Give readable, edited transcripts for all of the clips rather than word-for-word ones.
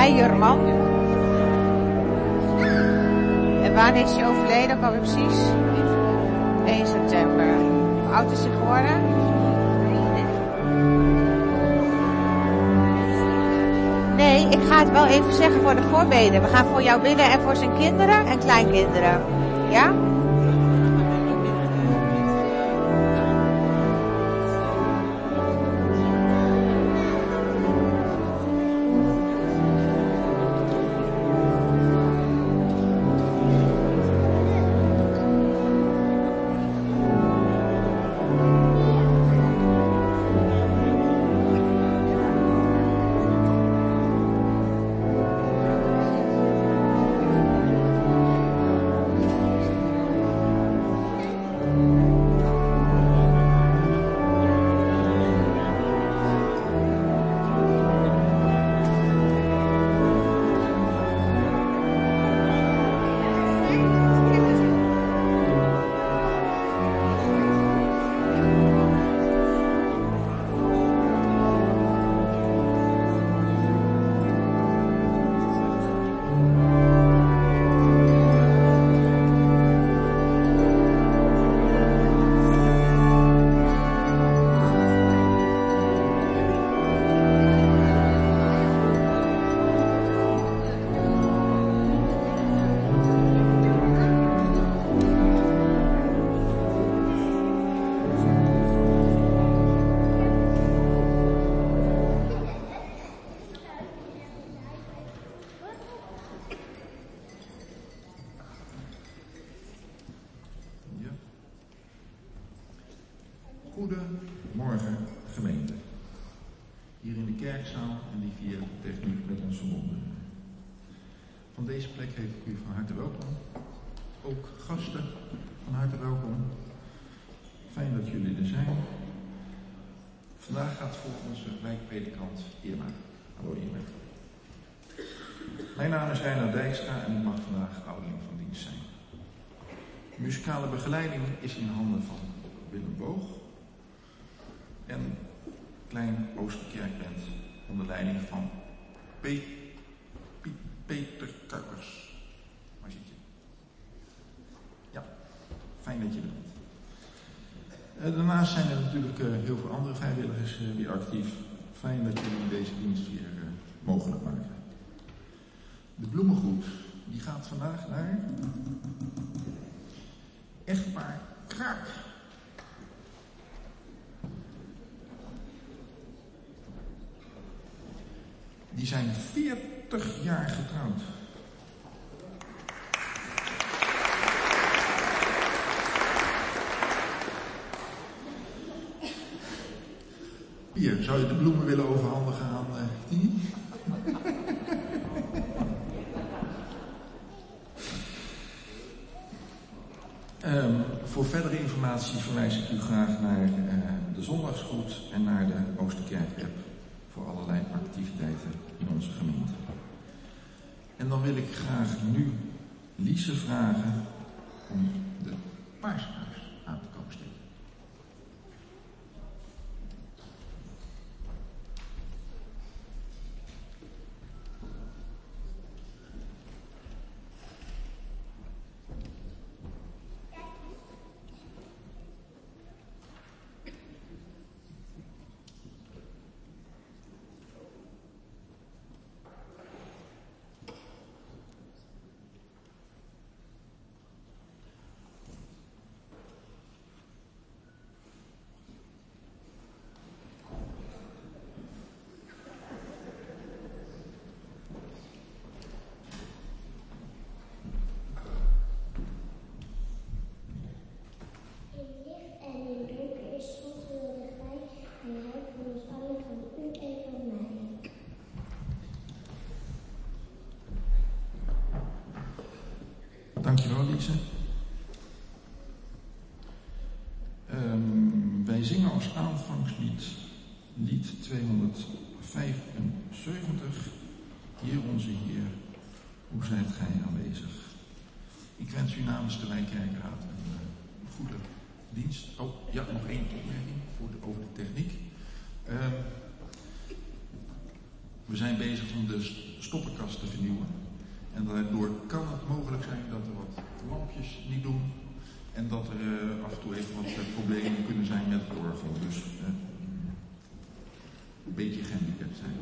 Meijerman. En wanneer is hij overleden? Ook alweer precies? 1 september. Hoe oud is hij geworden? Nee, ik ga het wel even zeggen voor de voorbeden. We gaan voor jou bidden en voor zijn kinderen en kleinkinderen. Ja? Goedemorgen gemeente. Hier in de kerkzaal en die via techniek met ons verbonden. Van deze plek heet ik u van harte welkom. Ook gasten van harte welkom. Fijn dat jullie er zijn. Vandaag gaat voor onze wijkpredikant Irma. Hallo Irma. Mijn naam is Reinoud Dijkstra en ik mag vandaag ouderling van dienst zijn. De muzikale begeleiding is in handen van Willem Boog. En Klein Oosterkerkband onder leiding van Peter Kuipers. Waar zit je? Ja, fijn dat je er bent. Daarnaast zijn er natuurlijk heel veel andere vrijwilligers weer actief. Fijn dat jullie deze dienst weer mogelijk maken. De bloemengroet die gaat vandaag naar echtpaar Kraak. Die zijn 40 jaar getrouwd. Hier, zou je de bloemen willen overhandigen aan Tini? Voor verdere informatie verwijs ik u graag naar de zondagsgroet en naar de Oosterkerk-app voor allerlei activiteiten in onze gemeente. En dan wil ik graag nu Lise vragen om de paarsbuis aan te komen steken. Dankjewel, Lise. Wij zingen als aanvangslied lied 275. Heer onze Heer, hoe zijt gij aanwezig? Ik wens u namens de Wijkkerkraad een goede dienst. Oh, ja, nog één opmerking over de techniek. We zijn bezig om de stoppenkast te vernieuwen. En daardoor kan het mogelijk zijn dat er wat lampjes niet doen. En dat er af en toe even wat problemen kunnen zijn met het orgel. Dus een beetje gehandicapt zijn.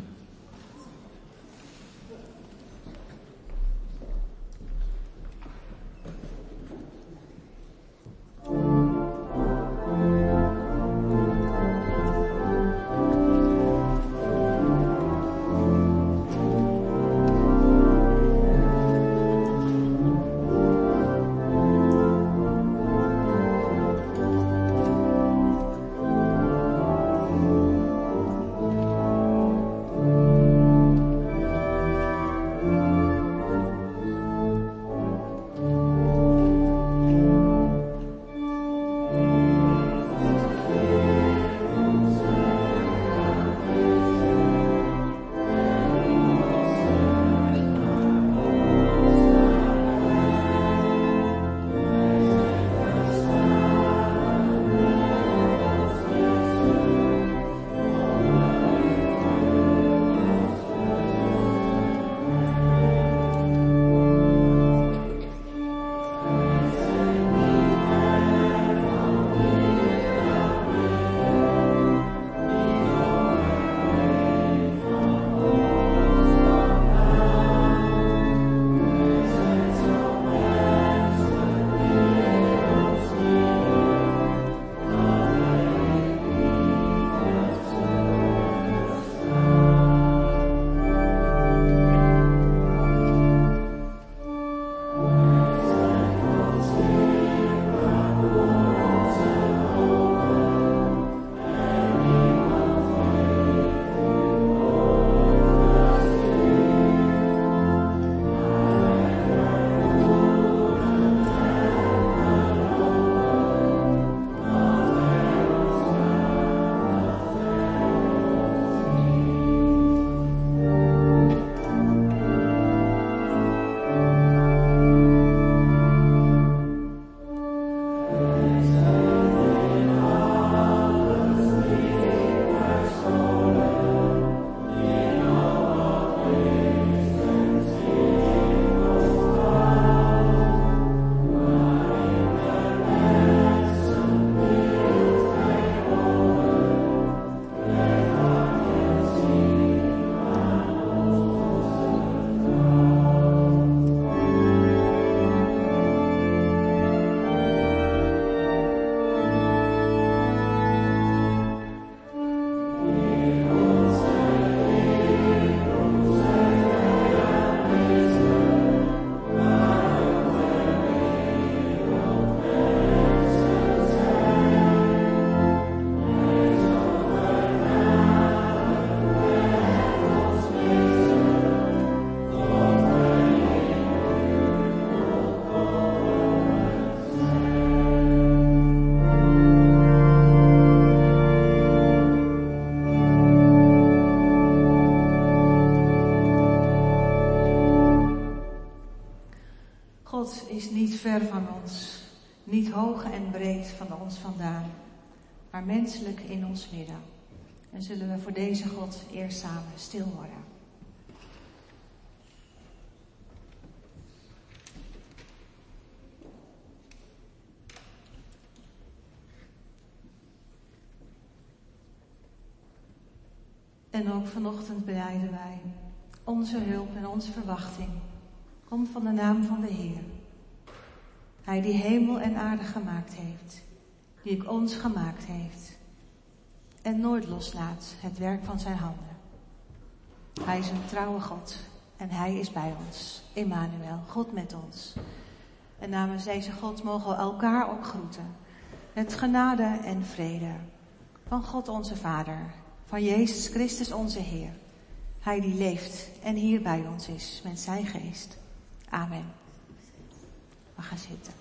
God is niet ver van ons, niet hoog en breed van ons vandaan, maar menselijk in ons midden. En zullen we voor deze God eerst samen stil worden. En ook vanochtend belijden wij, onze hulp en onze verwachting komt van de naam van de Heer. Hij die hemel en aarde gemaakt heeft, die ook ons gemaakt heeft en nooit loslaat het werk van zijn handen. Hij is een trouwe God en hij is bij ons. Emmanuel, God met ons. En namens deze God mogen we elkaar ook groeten. Met genade en vrede van God onze Vader, van Jezus Christus onze Heer. Hij die leeft en hier bij ons is met zijn geest. Amen. We gaan zitten.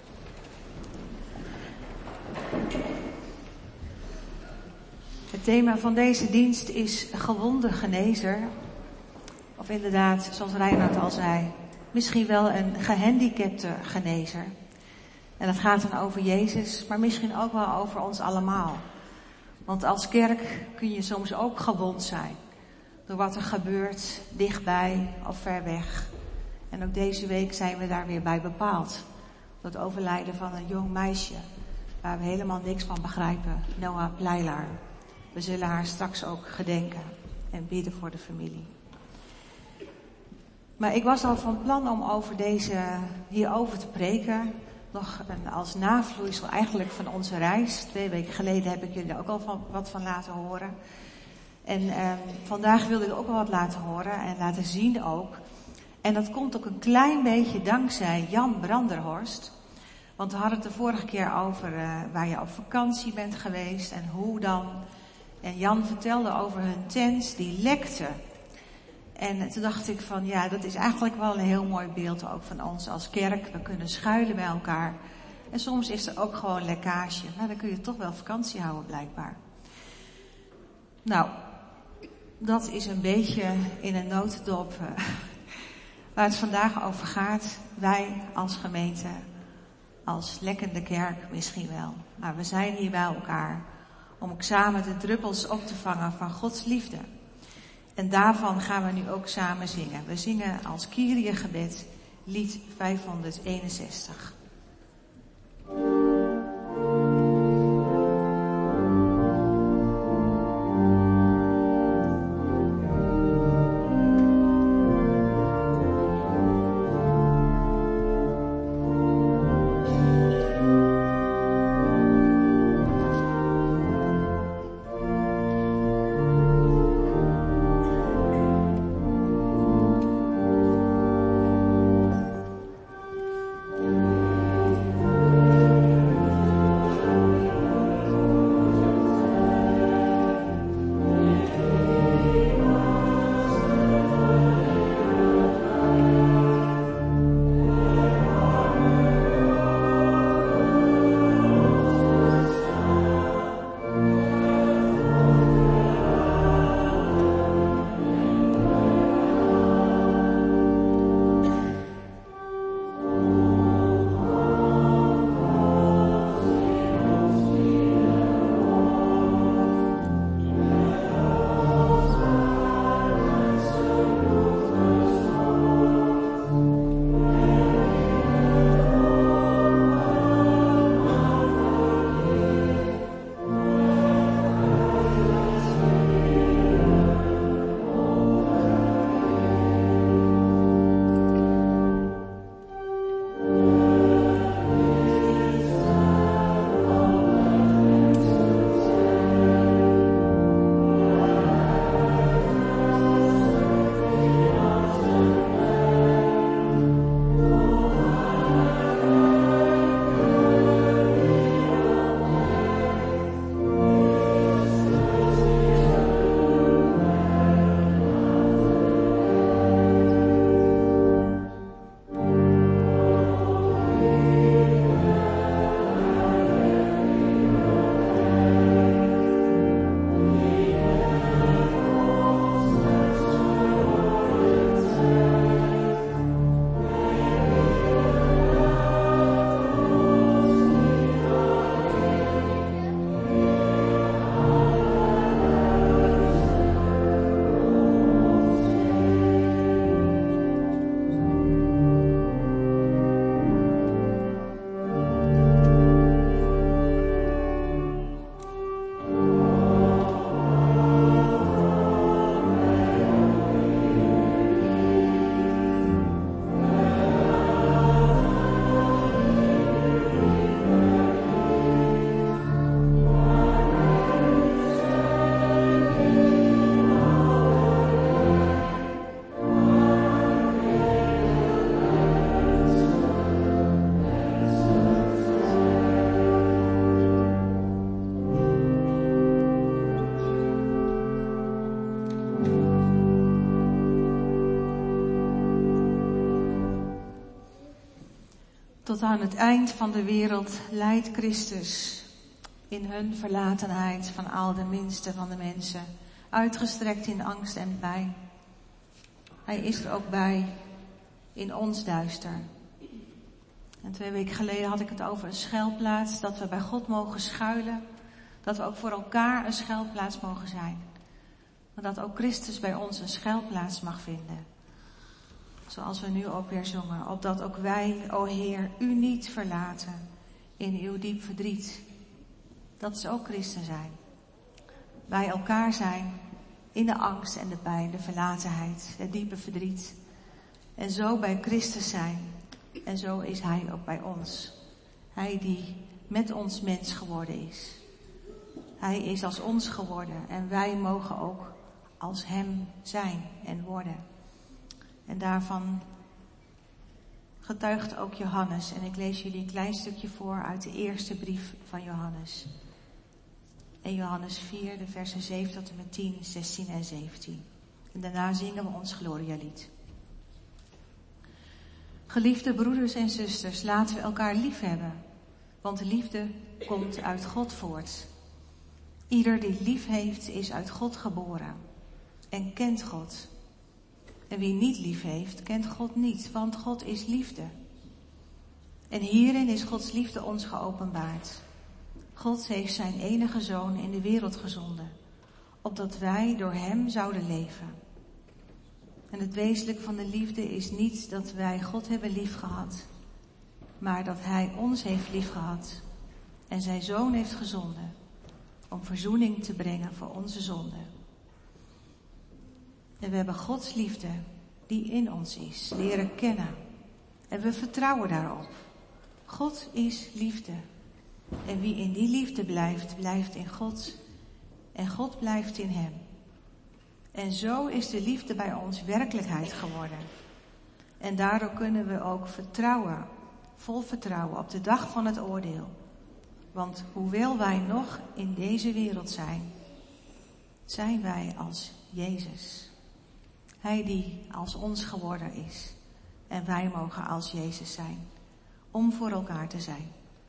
Het thema van deze dienst is gewonde genezer. Of inderdaad, zoals Reinhard al zei, misschien wel een gehandicapte genezer. En dat gaat dan over Jezus, maar misschien ook wel over ons allemaal. Want als kerk kun je soms ook gewond zijn. door wat er gebeurt, dichtbij of ver weg. En ook deze week zijn we daar weer bij bepaald. Door het overlijden van een jong meisje, waar we helemaal niks van begrijpen, Noah Pleilaar. We zullen haar straks ook gedenken en bidden voor de familie. Maar ik was al van plan om hierover te preken, nog als navloeisel eigenlijk van onze reis. 2 weken geleden heb ik jullie er ook al wat van laten horen. En vandaag wilde ik ook al wat laten horen en laten zien ook. En dat komt ook een klein beetje dankzij Jan Branderhorst. Want we hadden het de vorige keer over waar je op vakantie bent geweest en hoe dan. En Jan vertelde over hun tent die lekte. En toen dacht ik van ja, dat is eigenlijk wel een heel mooi beeld ook van ons als kerk. We kunnen schuilen bij elkaar. En soms is er ook gewoon lekkage. Maar dan kun je toch wel vakantie houden blijkbaar. Nou, dat is een beetje in een notendop waar het vandaag over gaat. Wij als gemeente, als lekkende kerk misschien wel. Maar we zijn hier bij elkaar om ook samen de druppels op te vangen van Gods liefde. En daarvan gaan we nu ook samen zingen. We zingen als Kyrie-gebed lied 561. Tot aan het eind van de wereld leidt Christus in hun verlatenheid van al de minste van de mensen, uitgestrekt in angst en pijn. Hij is er ook bij in ons duister. En 2 weken geleden had ik het over een schuilplaats, dat we bij God mogen schuilen, dat we ook voor elkaar een schuilplaats mogen zijn. Maar dat ook Christus bij ons een schuilplaats mag vinden. Zoals we nu ook weer zongen. Opdat ook wij, o Heer, u niet verlaten in uw diep verdriet. Dat is ook christen zijn. Bij elkaar zijn in de angst en de pijn, de verlatenheid, het diepe verdriet. En zo bij Christus zijn. En zo is hij ook bij ons. Hij die met ons mens geworden is. Hij is als ons geworden en wij mogen ook als hem zijn en worden. En daarvan getuigt ook Johannes. En ik lees jullie een klein stukje voor uit de eerste brief van Johannes. In Johannes 4, de versen 7 tot en met 10, 16 en 17. En daarna zingen we ons Glorialied. Geliefde broeders en zusters, laten we elkaar lief hebben. Want de liefde komt uit God voort. Ieder die lief heeft, is uit God geboren. En kent God. En wie niet lief heeft, kent God niet, want God is liefde. En hierin is Gods liefde ons geopenbaard. God heeft zijn enige Zoon in de wereld gezonden, opdat wij door hem zouden leven. En het wezenlijk van de liefde is niet dat wij God hebben liefgehad, maar dat hij ons heeft liefgehad en zijn Zoon heeft gezonden om verzoening te brengen voor onze zonden. En we hebben Gods liefde die in ons is leren kennen. En we vertrouwen daarop. God is liefde. En wie in die liefde blijft, blijft in God. En God blijft in hem. En zo is de liefde bij ons werkelijkheid geworden. En daardoor kunnen we ook vertrouwen, vol vertrouwen op de dag van het oordeel. Want hoewel wij nog in deze wereld zijn, zijn wij als Jezus. Hij die als ons geworden is. En wij mogen als Jezus zijn. Om voor elkaar te zijn.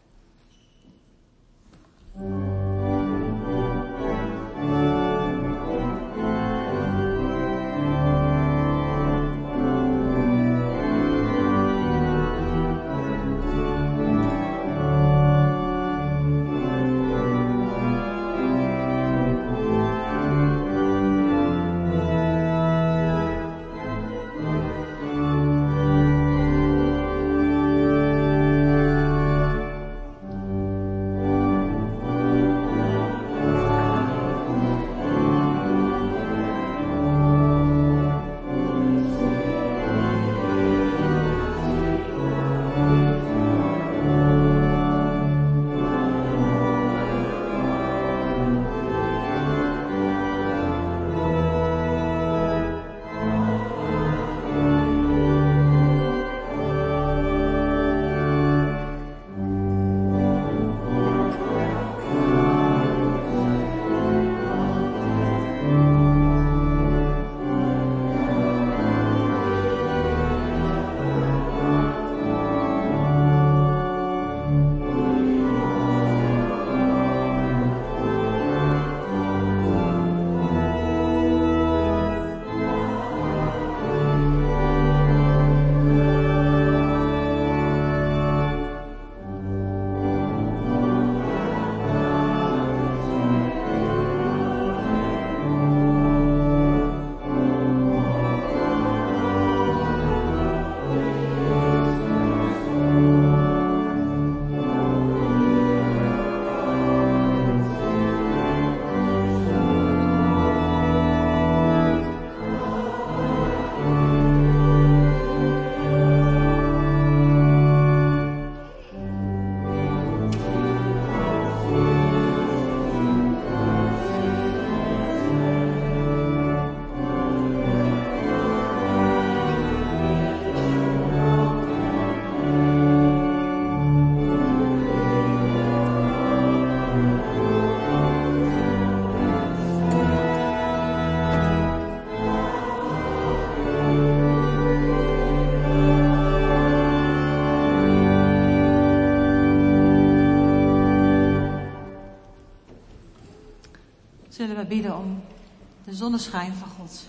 Zullen we bidden om de zonneschijn van God.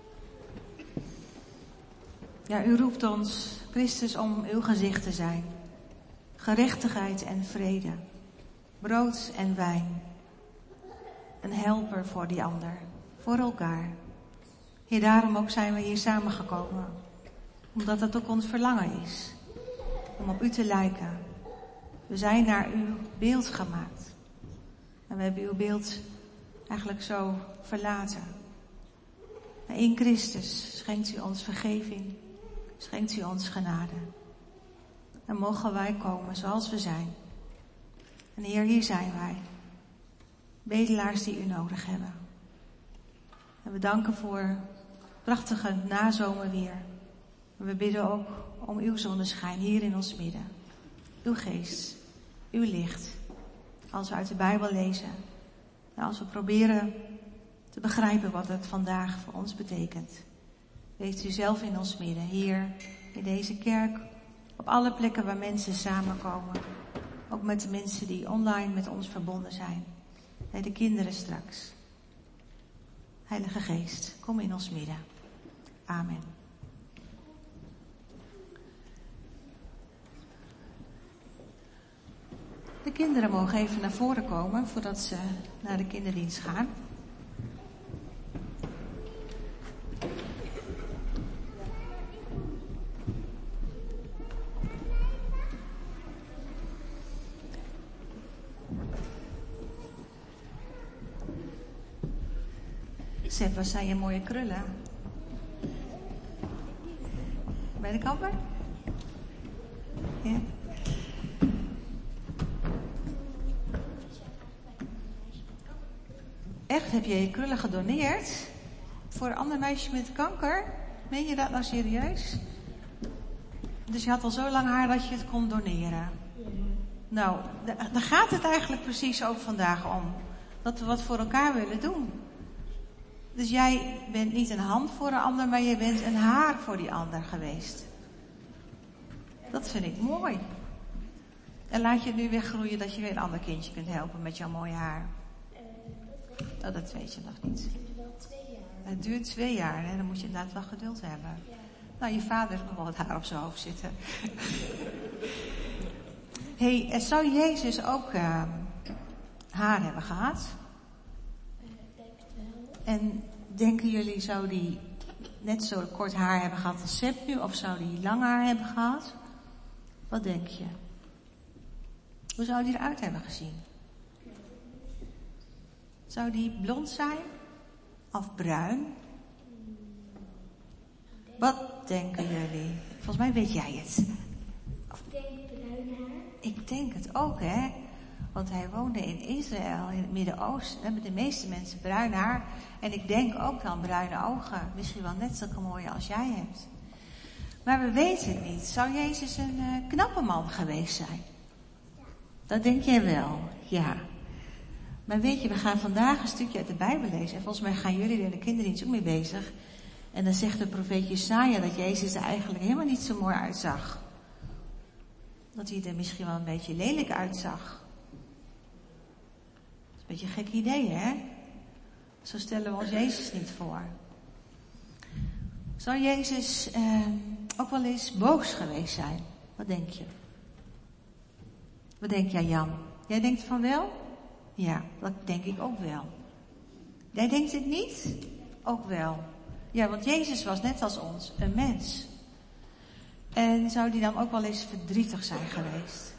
Ja, u roept ons, Christus, om uw gezicht te zijn. Gerechtigheid en vrede. Brood en wijn. Een helper voor die ander. voor elkaar. Heer, daarom ook zijn we hier samengekomen. Omdat het ook ons verlangen is om op u te lijken. We zijn naar uw beeld gemaakt. En we hebben uw beeld eigenlijk zo verlaten. Maar in Christus schenkt u ons vergeving, schenkt u ons genade. En mogen wij komen zoals we zijn. En Heer, hier zijn wij. Bedelaars die u nodig hebben. En we danken voor prachtige nazomerweer. En we bidden ook om uw zonneschijn hier in ons midden. Uw geest, uw licht. Als we uit de Bijbel lezen. En als we proberen te begrijpen wat het vandaag voor ons betekent. Wees u zelf in ons midden. Hier in deze kerk. Op alle plekken waar mensen samenkomen. Ook met de mensen die online met ons verbonden zijn. Bij de kinderen straks. Heilige Geest, kom in ons midden. Amen. De kinderen mogen even naar voren komen voordat ze naar de kinderdienst gaan. Seb, wat zijn je mooie krullen? Bij de kapper? Ja. Echt, heb je je krullen gedoneerd? Voor een ander meisje met kanker? Meen je dat nou serieus? Dus je had al zo lang haar dat je het kon doneren? Nou, daar gaat het eigenlijk precies ook vandaag om. Dat we wat voor elkaar willen doen. Dus jij bent niet een hand voor een ander, maar je bent een haar voor die ander geweest. Dat vind ik mooi. En laat je het nu weggroeien dat je weer een ander kindje kunt helpen met jouw mooie haar. Oh, dat weet je nog niet. Het duurt wel 2 jaar. Het duurt 2 jaar, hè? Dan moet je inderdaad wel geduld hebben. Ja. Nou, je vader heeft nog wel wat haar op zijn hoofd zitten. Hey, zou Jezus ook haar hebben gehad? Denk het wel. En denken jullie, zou die net zo kort haar hebben gehad als Seb nu? Of zou die lang haar hebben gehad? Wat denk je? Hoe zou die eruit hebben gezien? Zou die blond zijn? Of bruin? Wat denken jullie? Volgens mij weet jij het. Ik denk bruin haar. Ik denk het ook, hè. Want hij woonde in Israël, in het Midden-Oosten. Hebben de meeste mensen bruin haar. En ik denk ook dan bruine ogen. Misschien wel net zulke mooie als jij hebt. Maar we weten het niet. Zou Jezus een knappe man geweest zijn? Dat denk jij wel, ja. Maar weet je, we gaan vandaag een stukje uit de Bijbel lezen. En volgens mij gaan jullie er in de kinderdienst ook mee bezig. En dan zegt de profeet Jesaja dat Jezus er eigenlijk helemaal niet zo mooi uitzag. Dat hij er misschien wel een beetje lelijk uitzag. Dat is een beetje een gek idee, hè? Zo stellen we ons Jezus niet voor. Zou Jezus ook wel eens boos geweest zijn? Wat denk je? Wat denk jij, Jan? Jij denkt van wel? Ja, dat denk ik ook wel. Jij denkt het niet? Ook wel. Ja, want Jezus was net als ons een mens. En zou die dan ook wel eens verdrietig zijn geweest?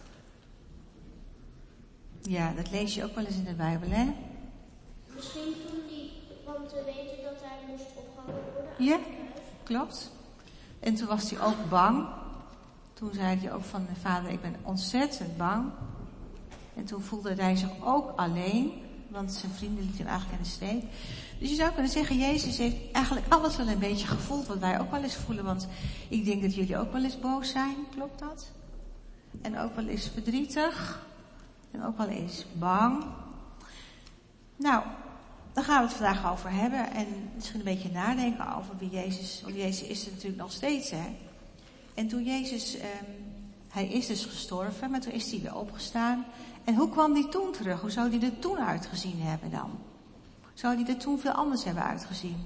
Ja, dat lees je ook wel eens in de Bijbel, hè? Misschien toen die kwam te weten dat hij moest opgehangen worden. Ja, klopt. En toen was hij ook bang. Toen zei hij ook van, vader, ik ben ontzettend bang. En toen voelde hij zich ook alleen, want zijn vrienden lieten hem eigenlijk in de steek. Dus je zou kunnen zeggen, Jezus heeft eigenlijk alles wel een beetje gevoeld wat wij ook wel eens voelen. Want ik denk dat jullie ook wel eens boos zijn, klopt dat? En ook wel eens verdrietig. En ook wel eens bang. Nou, daar gaan we het vandaag over hebben. En misschien een beetje nadenken over wie Jezus, want Jezus is er natuurlijk nog steeds, hè. En toen Jezus, hij is dus gestorven, maar toen is hij weer opgestaan. En hoe kwam hij toen terug? Hoe zou hij er toen uitgezien hebben dan? Zou hij er toen veel anders hebben uitgezien?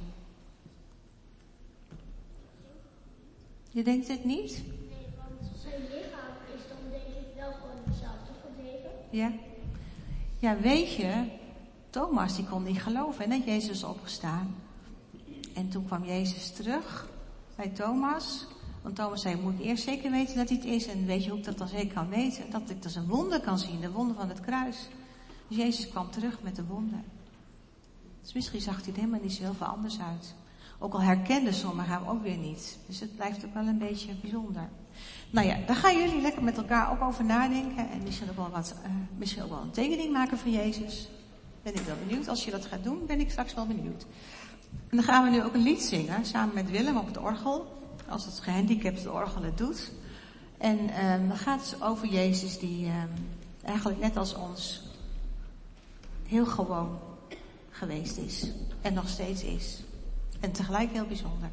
Je denkt het niet? Nee, want zijn lichaam is dan denk ik wel gewoon hetzelfde gebleven. Ja. Ja, weet je, Thomas die kon niet geloven en dat Jezus is opgestaan. En toen kwam Jezus terug bij Thomas. Want Thomas zei, moet ik eerst zeker weten dat hij het is. En weet je hoe ik dat dan zeker kan weten? Dat ik dus een wonder kan zien, de wonder van het kruis. Dus Jezus kwam terug met de wonder. Dus misschien zag hij er helemaal niet zo heel veel anders uit. Ook al herkenden sommigen hem ook weer niet. Dus het blijft ook wel een beetje bijzonder. Nou ja, daar gaan jullie lekker met elkaar ook over nadenken. En misschien ook wel een tekening maken van Jezus. Ben ik wel benieuwd. Als je dat gaat doen, ben ik straks wel benieuwd. En dan gaan we nu ook een lied zingen, samen met Willem op het orgel. Als het gehandicapte orgel het doet. En dan gaat het over Jezus die eigenlijk net als ons heel gewoon geweest is. En nog steeds is. En tegelijk heel bijzonder.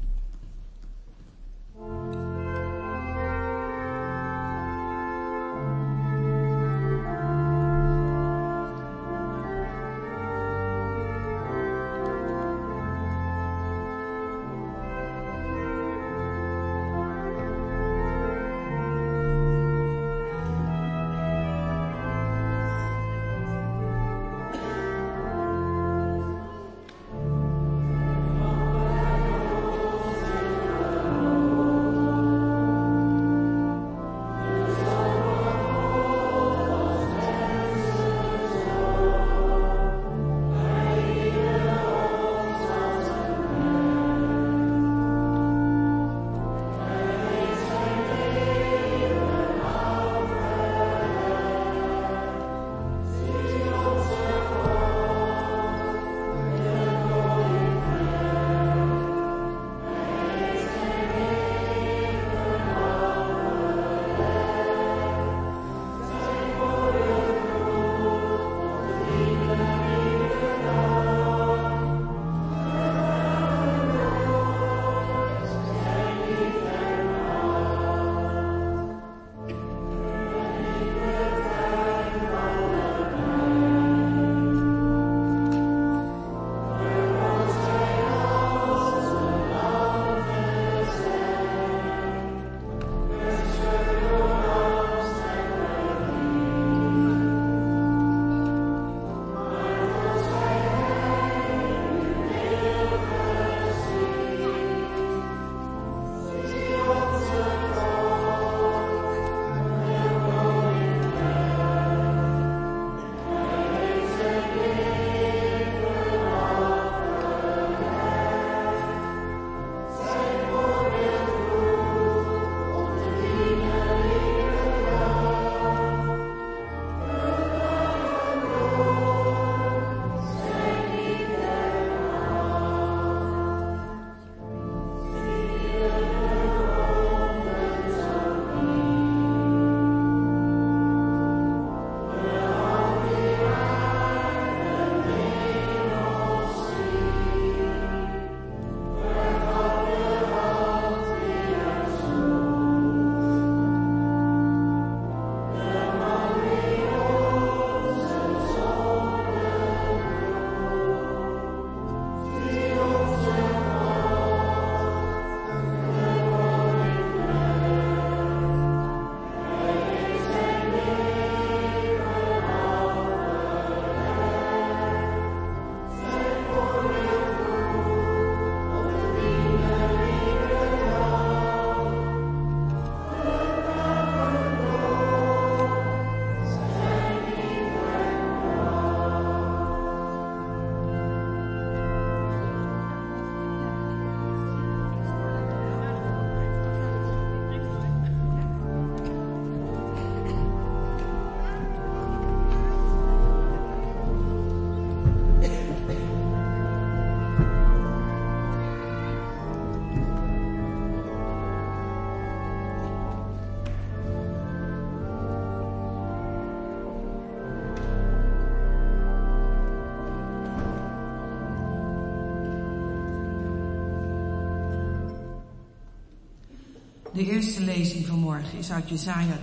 De eerste lezing vanmorgen is uit Jesaja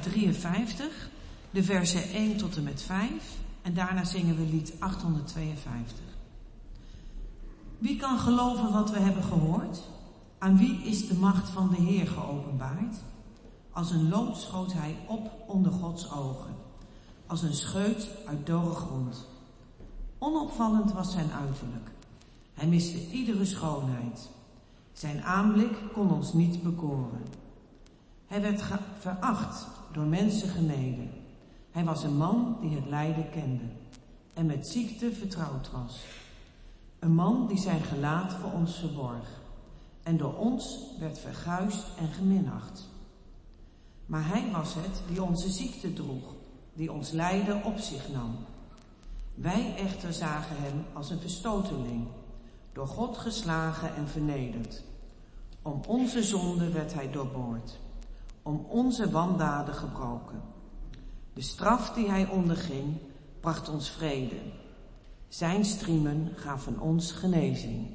53, de versen 1 tot en met 5. En daarna zingen we lied 852. Wie kan geloven wat we hebben gehoord? Aan wie is de macht van de Heer geopenbaard? Als een lood schoot hij op onder Gods ogen, als een scheut uit dorre grond. Onopvallend was zijn uiterlijk. Hij miste iedere schoonheid. Zijn aanblik kon ons niet bekoren. Hij werd veracht, door mensen gemeden. Hij was een man die het lijden kende en met ziekte vertrouwd was. Een man die zijn gelaat voor ons verborg en door ons werd verguisd en geminacht. Maar hij was het die onze ziekte droeg, die ons lijden op zich nam. Wij echter zagen hem als een verstoteling, door God geslagen en vernederd. Om onze zonde werd hij doorboord, om onze wandaden gebroken. De straf die hij onderging, bracht ons vrede. Zijn striemen gaven ons genezing.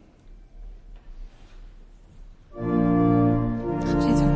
Ga zitten.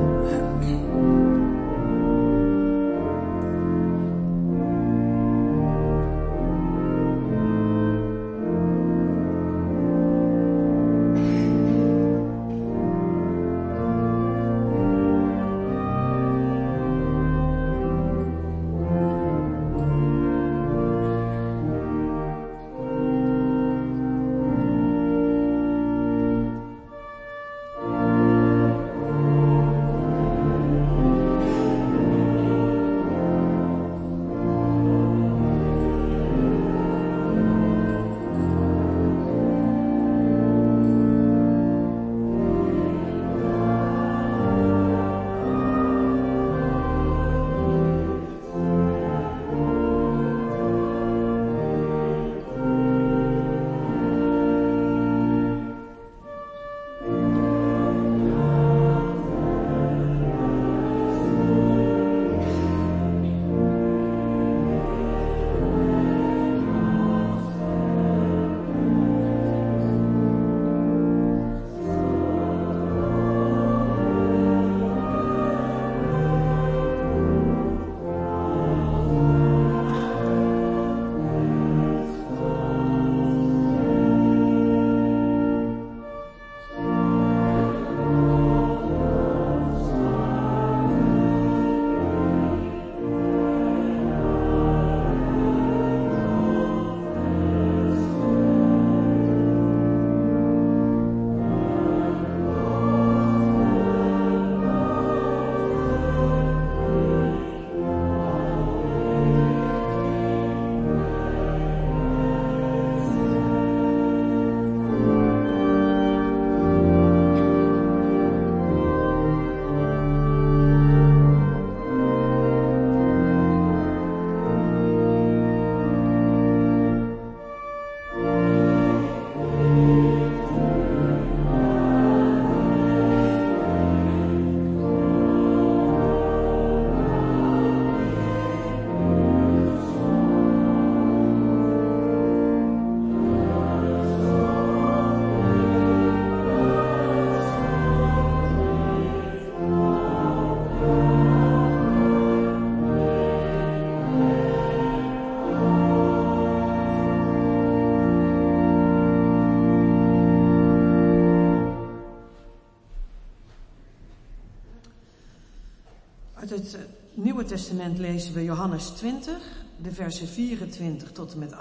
Uit het Nieuwe Testament lezen we Johannes 20, de versen 24 tot en met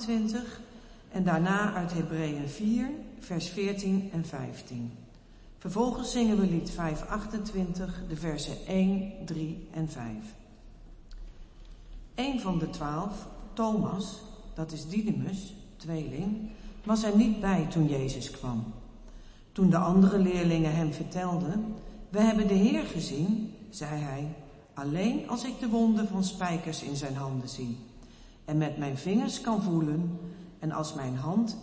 28 en daarna uit Hebreeën 4, vers 14 en 15. Vervolgens zingen we lied 528, de versen 1, 3 en 5. Een van de 12, Thomas, dat is Didymus, tweeling, was er niet bij toen Jezus kwam. Toen de andere leerlingen hem vertelden, we hebben de Heer gezien, zei hij, alleen als ik de wonden van spijkers in zijn handen zie en met mijn vingers kan voelen en als ik mijn hand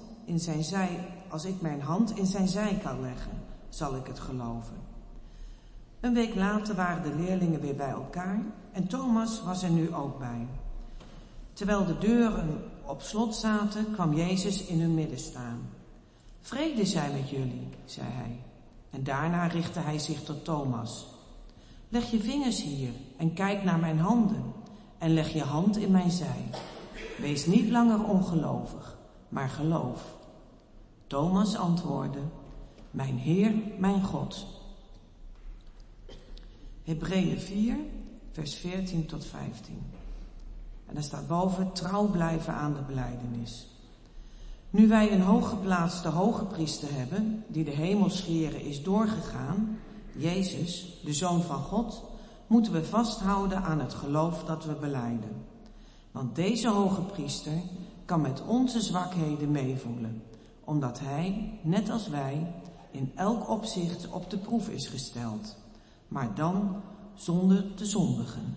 in zijn zij kan leggen, zal ik het geloven. Een week later waren de leerlingen weer bij elkaar en Thomas was er nu ook bij. Terwijl de deuren op slot zaten, kwam Jezus in hun midden staan. Vrede zij met jullie, zei hij. En daarna richtte hij zich tot Thomas. Leg je vingers hier en kijk naar mijn handen en leg je hand in mijn zij. Wees niet langer ongelovig, maar geloof. Thomas antwoordde, mijn Heer, mijn God. Hebreeën 4, vers 14 tot 15. En daar staat boven: trouw blijven aan de belijdenis. Nu wij een hooggeplaatste hoge priester hebben, die de hemelsferen is doorgegaan, Jezus, de Zoon van God, moeten we vasthouden aan het geloof dat we belijden. Want deze hoge priester kan met onze zwakheden meevoelen, omdat hij, net als wij, in elk opzicht op de proef is gesteld, maar dan zonder te zondigen.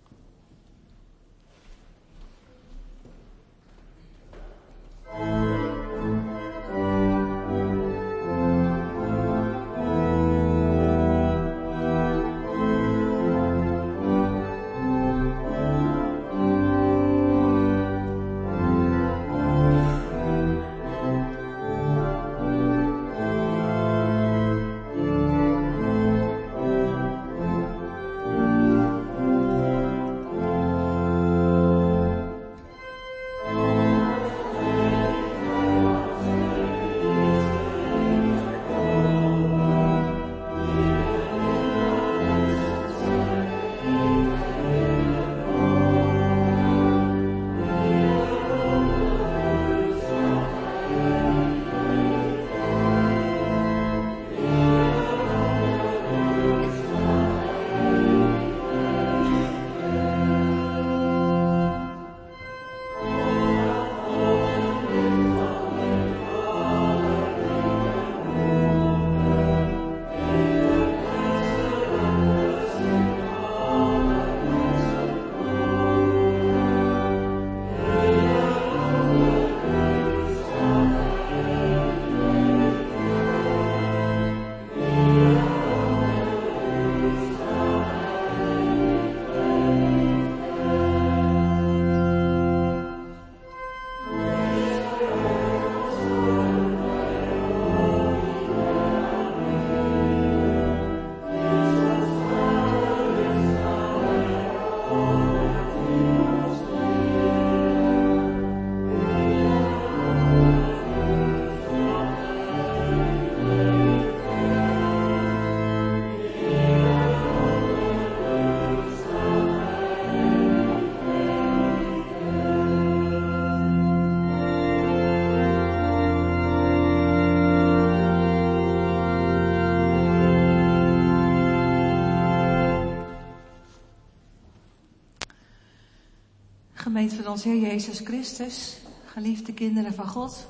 Gemeente van onze Heer Jezus Christus, geliefde kinderen van God.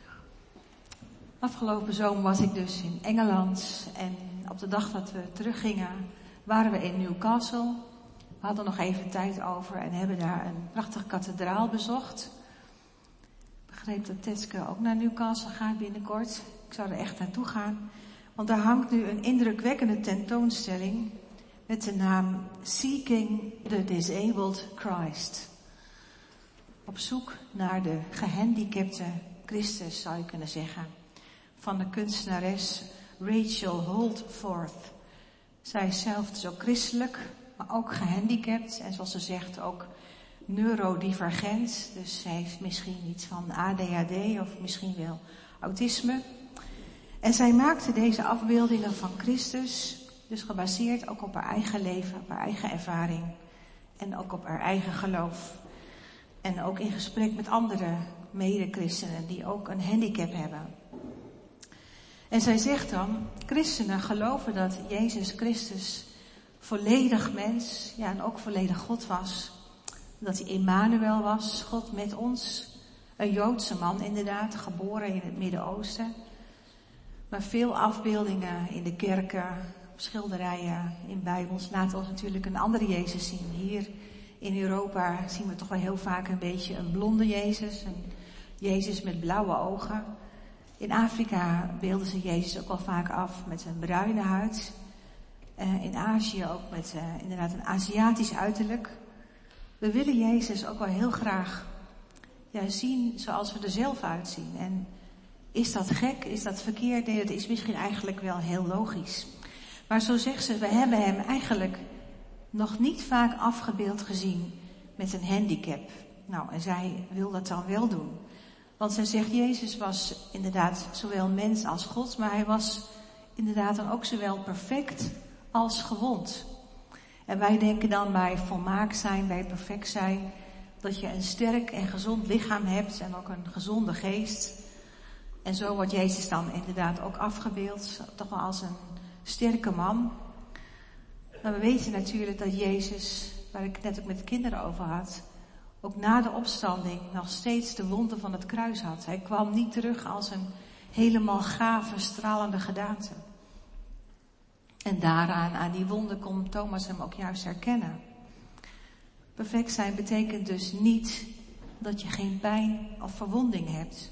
Afgelopen zomer was ik dus in Engeland en op de dag dat we teruggingen waren we in Newcastle. We hadden nog even tijd over en hebben daar een prachtige kathedraal bezocht. Ik begreep dat Tetske ook naar Newcastle gaat binnenkort. Ik zou er echt naartoe gaan, want daar hangt nu een indrukwekkende tentoonstelling met de naam Seeking the Disabled Christ. Op zoek naar de gehandicapte Christus, zou je kunnen zeggen. Van de kunstenares Rachel Holdforth. Zij is zelf dus ook christelijk, maar ook gehandicapt. En zoals ze zegt ook neurodivergent. Dus zij heeft misschien iets van ADHD of misschien wel autisme. En zij maakte deze afbeeldingen van Christus, dus gebaseerd ook op haar eigen leven, op haar eigen ervaring. En ook op haar eigen geloof. En ook in gesprek met andere mede-christenen die ook een handicap hebben. En zij zegt dan, christenen geloven dat Jezus Christus volledig mens, ja en ook volledig God was. Dat hij Emmanuel was, God met ons. Een Joodse man inderdaad, geboren in het Midden-Oosten. Maar veel afbeeldingen in de kerken, schilderijen, in Bijbels laten ons natuurlijk een andere Jezus zien. Hier in Europa zien we toch wel heel vaak een beetje een blonde Jezus, een Jezus met blauwe ogen. In Afrika beelden ze Jezus ook wel vaak af met een bruine huid. In Azië ook met inderdaad een Aziatisch uiterlijk. We willen Jezus ook wel heel graag zien zoals we er zelf uitzien. En is dat gek? Is dat verkeerd? Nee, dat is misschien eigenlijk wel heel logisch. Maar zo zegt ze, we hebben hem eigenlijk nog niet vaak afgebeeld gezien met een handicap. Nou, en zij wil dat dan wel doen. Want zij zegt, Jezus was inderdaad zowel mens als God, maar hij was inderdaad dan ook zowel perfect als gewond. En wij denken dan bij volmaakt zijn, bij perfect zijn, dat je een sterk en gezond lichaam hebt en ook een gezonde geest. En zo wordt Jezus dan inderdaad ook afgebeeld, toch wel als een sterke man. Maar we weten natuurlijk dat Jezus, waar ik het net ook met de kinderen over had, ook na de opstanding nog steeds de wonden van het kruis had. Hij kwam niet terug als een helemaal gave, stralende gedaante. En aan die wonden kon Thomas hem ook juist herkennen. Perfect zijn betekent dus niet dat je geen pijn of verwonding hebt.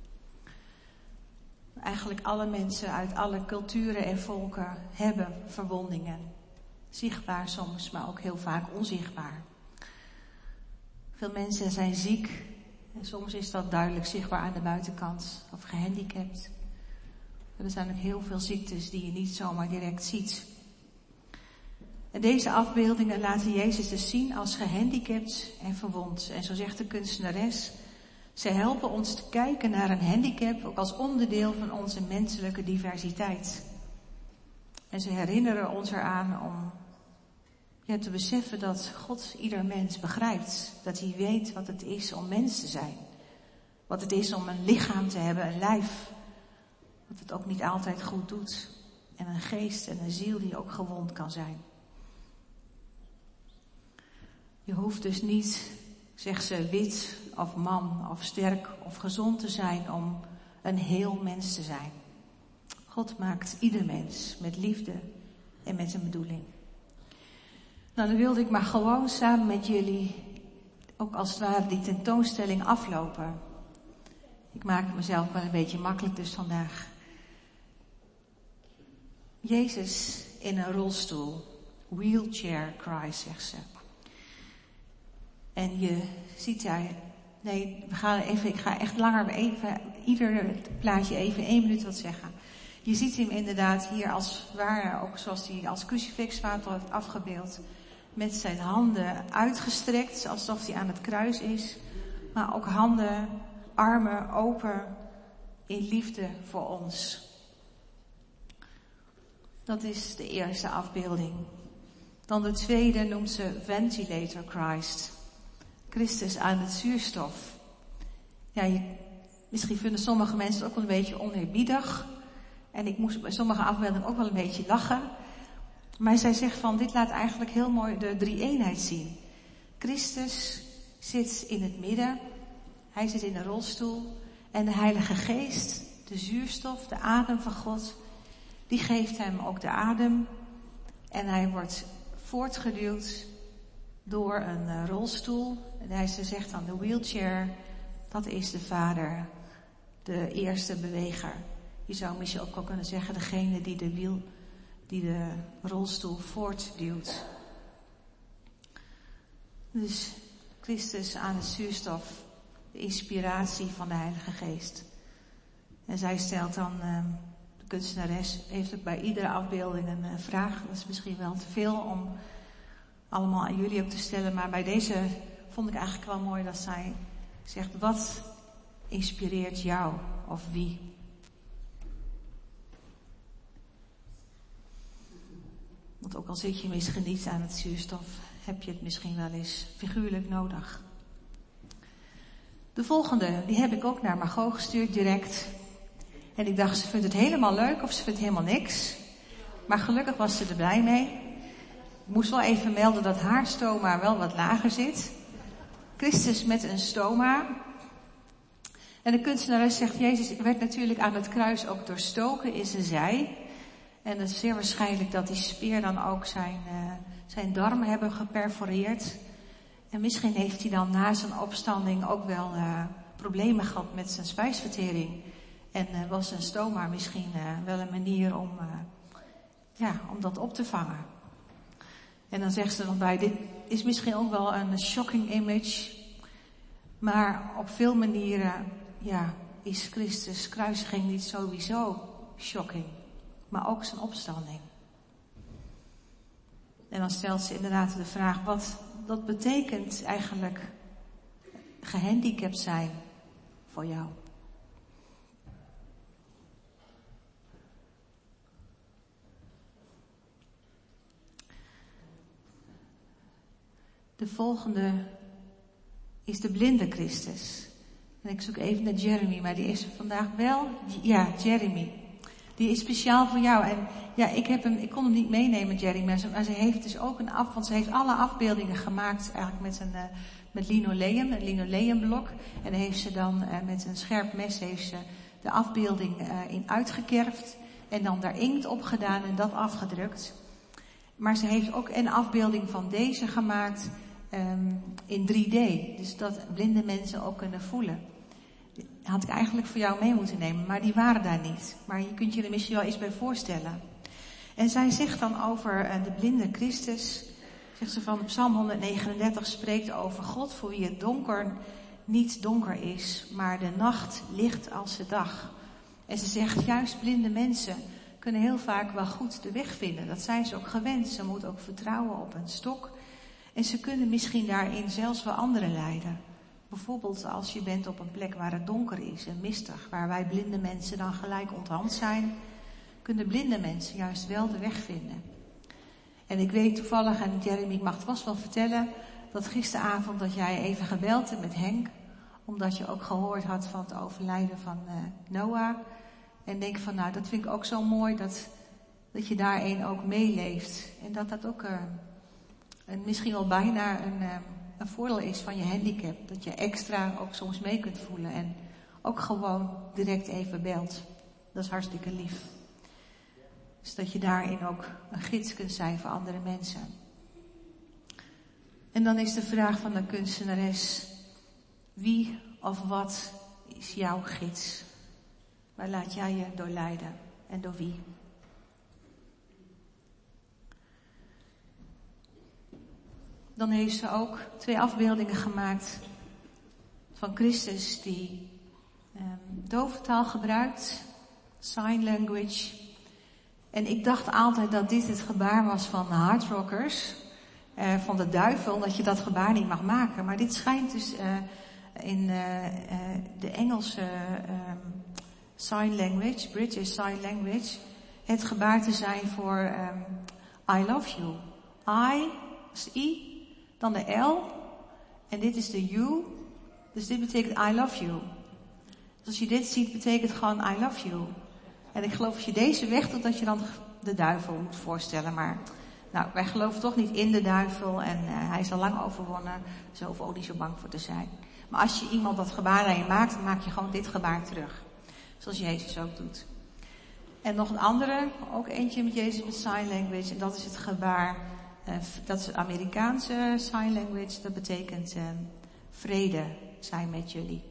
Eigenlijk alle mensen uit alle culturen en volken hebben verwondingen. Zichtbaar soms, maar ook heel vaak onzichtbaar. Veel mensen zijn ziek en soms is dat duidelijk zichtbaar aan de buitenkant of gehandicapt. Er zijn ook heel veel ziektes die je niet zomaar direct ziet. En deze afbeeldingen laten Jezus dus zien als gehandicapt en verwond. En zo zegt de kunstenares, ze helpen ons te kijken naar een handicap ook als onderdeel van onze menselijke diversiteit. En ze herinneren ons eraan om te beseffen dat God ieder mens begrijpt. Dat hij weet wat het is om mens te zijn. Wat het is om een lichaam te hebben, een lijf. Dat het ook niet altijd goed doet. En een geest en een ziel die ook gewond kan zijn. Je hoeft dus niet, zegt ze, wit of man of sterk of gezond te zijn om een heel mens te zijn. God maakt ieder mens met liefde en met een bedoeling. Nou, dan wilde ik maar gewoon samen met jullie ook als het ware die tentoonstelling aflopen. Ik maak het mezelf wel een beetje makkelijk dus vandaag. Jezus in een rolstoel. Wheelchair cry, zegt ze. En je ziet daar, ik ga echt langer ieder plaatje even 1 minuut wat zeggen. Je ziet hem inderdaad hier als ware, ook zoals hij als crucifix heeft afgebeeld. Met zijn handen uitgestrekt, alsof hij aan het kruis is. Maar ook handen, armen open in liefde voor ons. Dat is de eerste afbeelding. Dan de tweede noemt ze Ventilator Christ. Christus aan het zuurstof. Ja, misschien vinden sommige mensen het ook wel een beetje oneerbiedig. En ik moest bij sommige afbeeldingen ook wel een beetje lachen. Maar zij zegt van, dit laat eigenlijk heel mooi de drie-eenheid zien. Christus zit in het midden. Hij zit in een rolstoel. En de Heilige Geest, de zuurstof, de adem van God, die geeft hem ook de adem. En hij wordt voortgeduwd door een rolstoel. En ze zegt dan de wheelchair, dat is de Vader, de eerste beweger. Je zou misschien ook wel kunnen zeggen, degene die de rolstoel voortduwt. Dus Christus aan de zuurstof, de inspiratie van de Heilige Geest. En zij stelt dan, de kunstenares heeft ook bij iedere afbeelding een vraag. Dat is misschien wel te veel om allemaal aan jullie ook te stellen. Maar bij deze vond ik eigenlijk wel mooi dat zij zegt, wat inspireert jou of wie? Want ook al zit je misschien niet aan het zuurstof, heb je het misschien wel eens figuurlijk nodig. De volgende, die heb ik ook naar Margot gestuurd direct. En ik dacht, ze vindt het helemaal leuk of ze vindt helemaal niks. Maar gelukkig was ze er blij mee. Ik moest wel even melden dat haar stoma wel wat lager zit. Christus met een stoma. En de kunstenares zegt, Jezus werd natuurlijk aan het kruis ook doorstoken in zijn zij. En het is zeer waarschijnlijk dat die speer dan ook zijn darmen hebben geperforeerd. En misschien heeft hij dan na zijn opstanding ook wel problemen gehad met zijn spijsvertering. En was een stoma misschien wel een manier om dat op te vangen. En dan zegt ze nog bij, dit is misschien ook wel een shocking image. Maar op veel manieren, is Christus' kruisiging niet sowieso shocking. Maar ook zijn opstanding. En dan stelt ze inderdaad de vraag, wat betekent eigenlijk gehandicapt zijn voor jou? De volgende is de blinde Christus. En ik zoek even naar Jeremy, maar die is er vandaag wel. Ja, Jeremy. Die is speciaal voor jou. En ja, ik kon hem niet meenemen, Jeremy. Maar ze heeft dus ook want ze heeft alle afbeeldingen gemaakt eigenlijk met linoleum, een linoleumblok. En dan heeft ze dan met een scherp mes heeft ze de afbeelding in uitgekerfd. En dan daar inkt op gedaan en dat afgedrukt. Maar ze heeft ook een afbeelding van deze gemaakt in 3D. Dus dat blinde mensen ook kunnen voelen. Had ik eigenlijk voor jou mee moeten nemen, maar die waren daar niet. Maar je kunt je er misschien wel iets bij voorstellen. En zij zegt dan over de blinde Christus, zegt ze van Psalm 139 spreekt over God voor wie het donker niet donker is, maar de nacht licht als de dag. En ze zegt juist blinde mensen kunnen heel vaak wel goed de weg vinden. Dat zijn ze ook gewend. Ze moeten ook vertrouwen op een stok. En ze kunnen misschien daarin zelfs wel anderen leiden. Bijvoorbeeld als je bent op een plek waar het donker is en mistig, waar wij blinde mensen dan gelijk onthand zijn, kunnen blinde mensen juist wel de weg vinden. En ik weet toevallig, en Jeremy, ik mag het vast wel vertellen, dat gisteravond dat jij even gebeld hebt met Henk, omdat je ook gehoord had van het overlijden van Noah. En denk van, nou, dat vind ik ook zo mooi dat je daarin ook meeleeft. En dat ook misschien wel bijna een voordeel is van je handicap. Dat je extra ook soms mee kunt voelen en ook gewoon direct even belt. Dat is hartstikke lief. Dus dat je daarin ook een gids kunt zijn voor andere mensen. En dan is de vraag van de kunstenares: wie of wat is jouw gids? Waar laat jij je door leiden en door wie? Dan heeft ze ook 2 afbeeldingen gemaakt van Christus die doventaal gebruikt, sign language. En ik dacht altijd dat dit het gebaar was van hardrockers, van de duivel, dat je dat gebaar niet mag maken. Maar dit schijnt dus in de Engelse sign language, British sign language, het gebaar te zijn voor I love you. I is I, dan de L en dit is de U. Dus dit betekent I love you. Dus als je dit ziet, betekent gewoon I love you. En ik geloof als je deze weg doet, dat je dan de duivel moet voorstellen. Maar nou, wij geloven toch niet in de duivel en hij is al lang overwonnen. Zo hoeven we ook niet zo bang voor te zijn. Maar als je iemand dat gebaar aan je maakt, dan maak je gewoon dit gebaar terug. Zoals Jezus ook doet. En nog een andere, ook eentje met Jezus met sign language. En dat is het gebaar, dat is het Amerikaanse sign language. Dat betekent vrede zijn met jullie.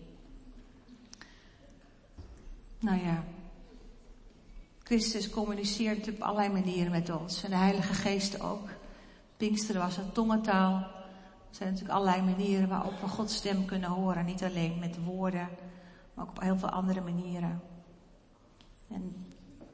Nou ja, Christus communiceert natuurlijk op allerlei manieren met ons. En de Heilige Geest ook. Pinksteren was een tongentaal. Er zijn natuurlijk allerlei manieren waarop we Gods stem kunnen horen. Niet alleen met woorden, maar ook op heel veel andere manieren. En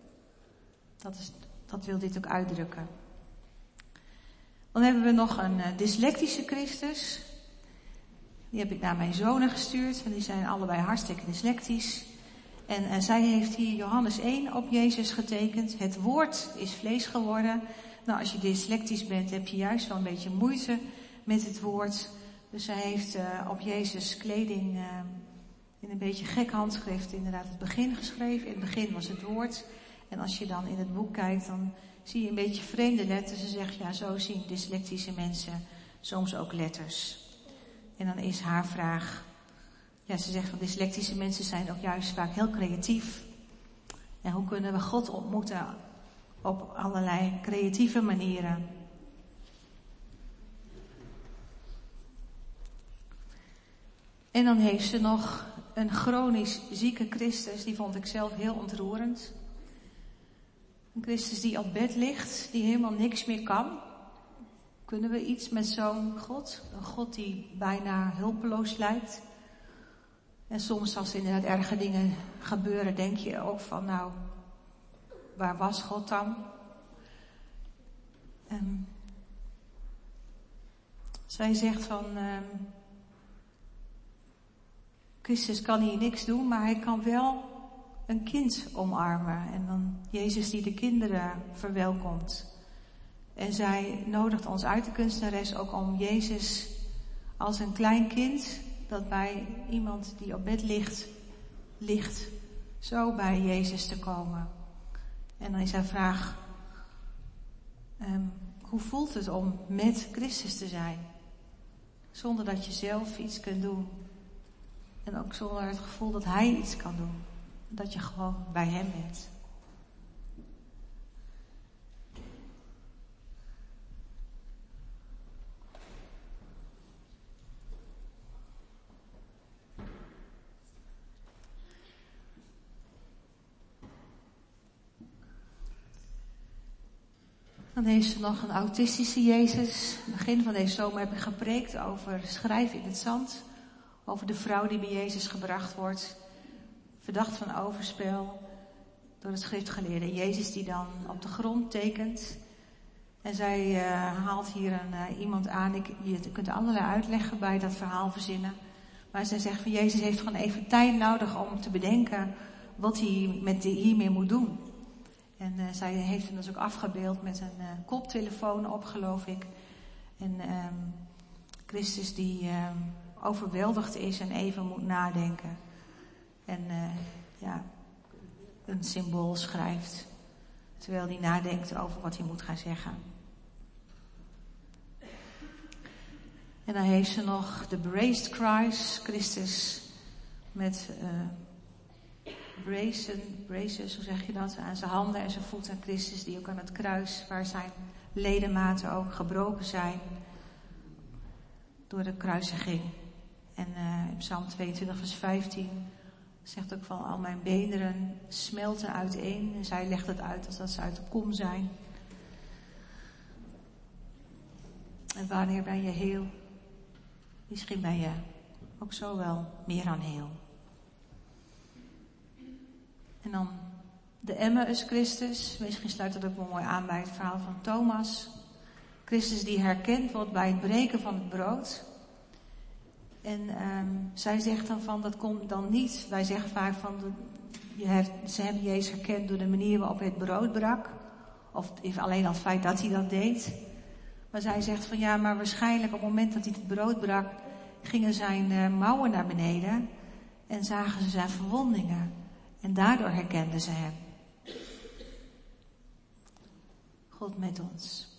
dat wil dit ook uitdrukken. Dan hebben we nog een dyslectische Christus. Die heb ik naar mijn zonen gestuurd. En die zijn allebei hartstikke dyslectisch. En zij heeft hier Johannes 1 op Jezus getekend. Het woord is vlees geworden. Nou, als je dyslectisch bent, heb je juist wel een beetje moeite met het woord. Dus zij heeft op Jezus kleding in een beetje gek handschrift inderdaad het begin geschreven. In het begin was het woord. En als je dan in het boek kijkt, dan zie je een beetje vreemde letters. Ze zegt, ja, zo zien dyslectische mensen soms ook letters. En dan is haar vraag, ja, ze zegt van dyslectische mensen zijn ook juist vaak heel creatief. En hoe kunnen we God ontmoeten op allerlei creatieve manieren? En dan heeft ze nog een chronisch zieke Christus, die vond ik zelf heel ontroerend. Een Christus die op bed ligt, die helemaal niks meer kan. Kunnen we iets met zo'n God? Een God die bijna hulpeloos lijkt. En soms als er inderdaad erge dingen gebeuren, denk je ook van, nou, waar was God dan? Zij zegt van, Christus kan hier niks doen, maar hij kan wel een kind omarmen. En dan Jezus die de kinderen verwelkomt. En zij nodigt ons uit, de kunstenares, ook om Jezus als een klein kind dat bij iemand die op bed ligt zo bij Jezus te komen. En dan is zijn vraag, hoe voelt het om met Christus te zijn? Zonder dat je zelf iets kunt doen. En ook zonder het gevoel dat hij iets kan doen. Dat je gewoon bij hem bent. Dan heeft ze nog een autistische Jezus. Begin van deze zomer heb ik gepreekt over schrijven in het zand. Over de vrouw die bij Jezus gebracht wordt. Verdacht van overspel. Door het schriftgeleerde. Jezus die dan op de grond tekent. En zij haalt hier iemand aan. Je kunt allerlei uitleggen bij dat verhaal verzinnen. Maar zij zegt van Jezus heeft gewoon even tijd nodig om te bedenken wat hij hiermee moet doen. En zij heeft hem dus ook afgebeeld met een koptelefoon op, geloof ik. En Christus die overweldigd is en even moet nadenken. En een symbool schrijft. Terwijl hij nadenkt over wat hij moet gaan zeggen. En dan heeft ze nog de Braced Christ, Christus met braces, hoe zeg je dat, aan zijn handen en zijn voeten. Christus die ook aan het kruis, waar zijn ledematen ook gebroken zijn door de kruisiging. En in Psalm 22 vers 15 zegt ook van al mijn beenderen smelten uiteen. En zij legt het uit als dat ze uit de kom zijn. En wanneer ben je heel? Misschien ben je ook zo wel meer dan heel. En dan de Emmaus Christus. Misschien sluit dat ook wel mooi aan bij het verhaal van Thomas. Christus die herkend wordt bij het breken van het brood. En zij zegt dan van, dat komt dan niet. Wij zeggen vaak van, ze hebben Jezus herkend door de manier waarop hij het brood brak. Of alleen al het feit dat hij dat deed. Maar zij zegt van, ja, maar waarschijnlijk op het moment dat hij het brood brak, gingen zijn mouwen naar beneden. En zagen ze zijn verwondingen. En daardoor herkenden ze hem. God met ons.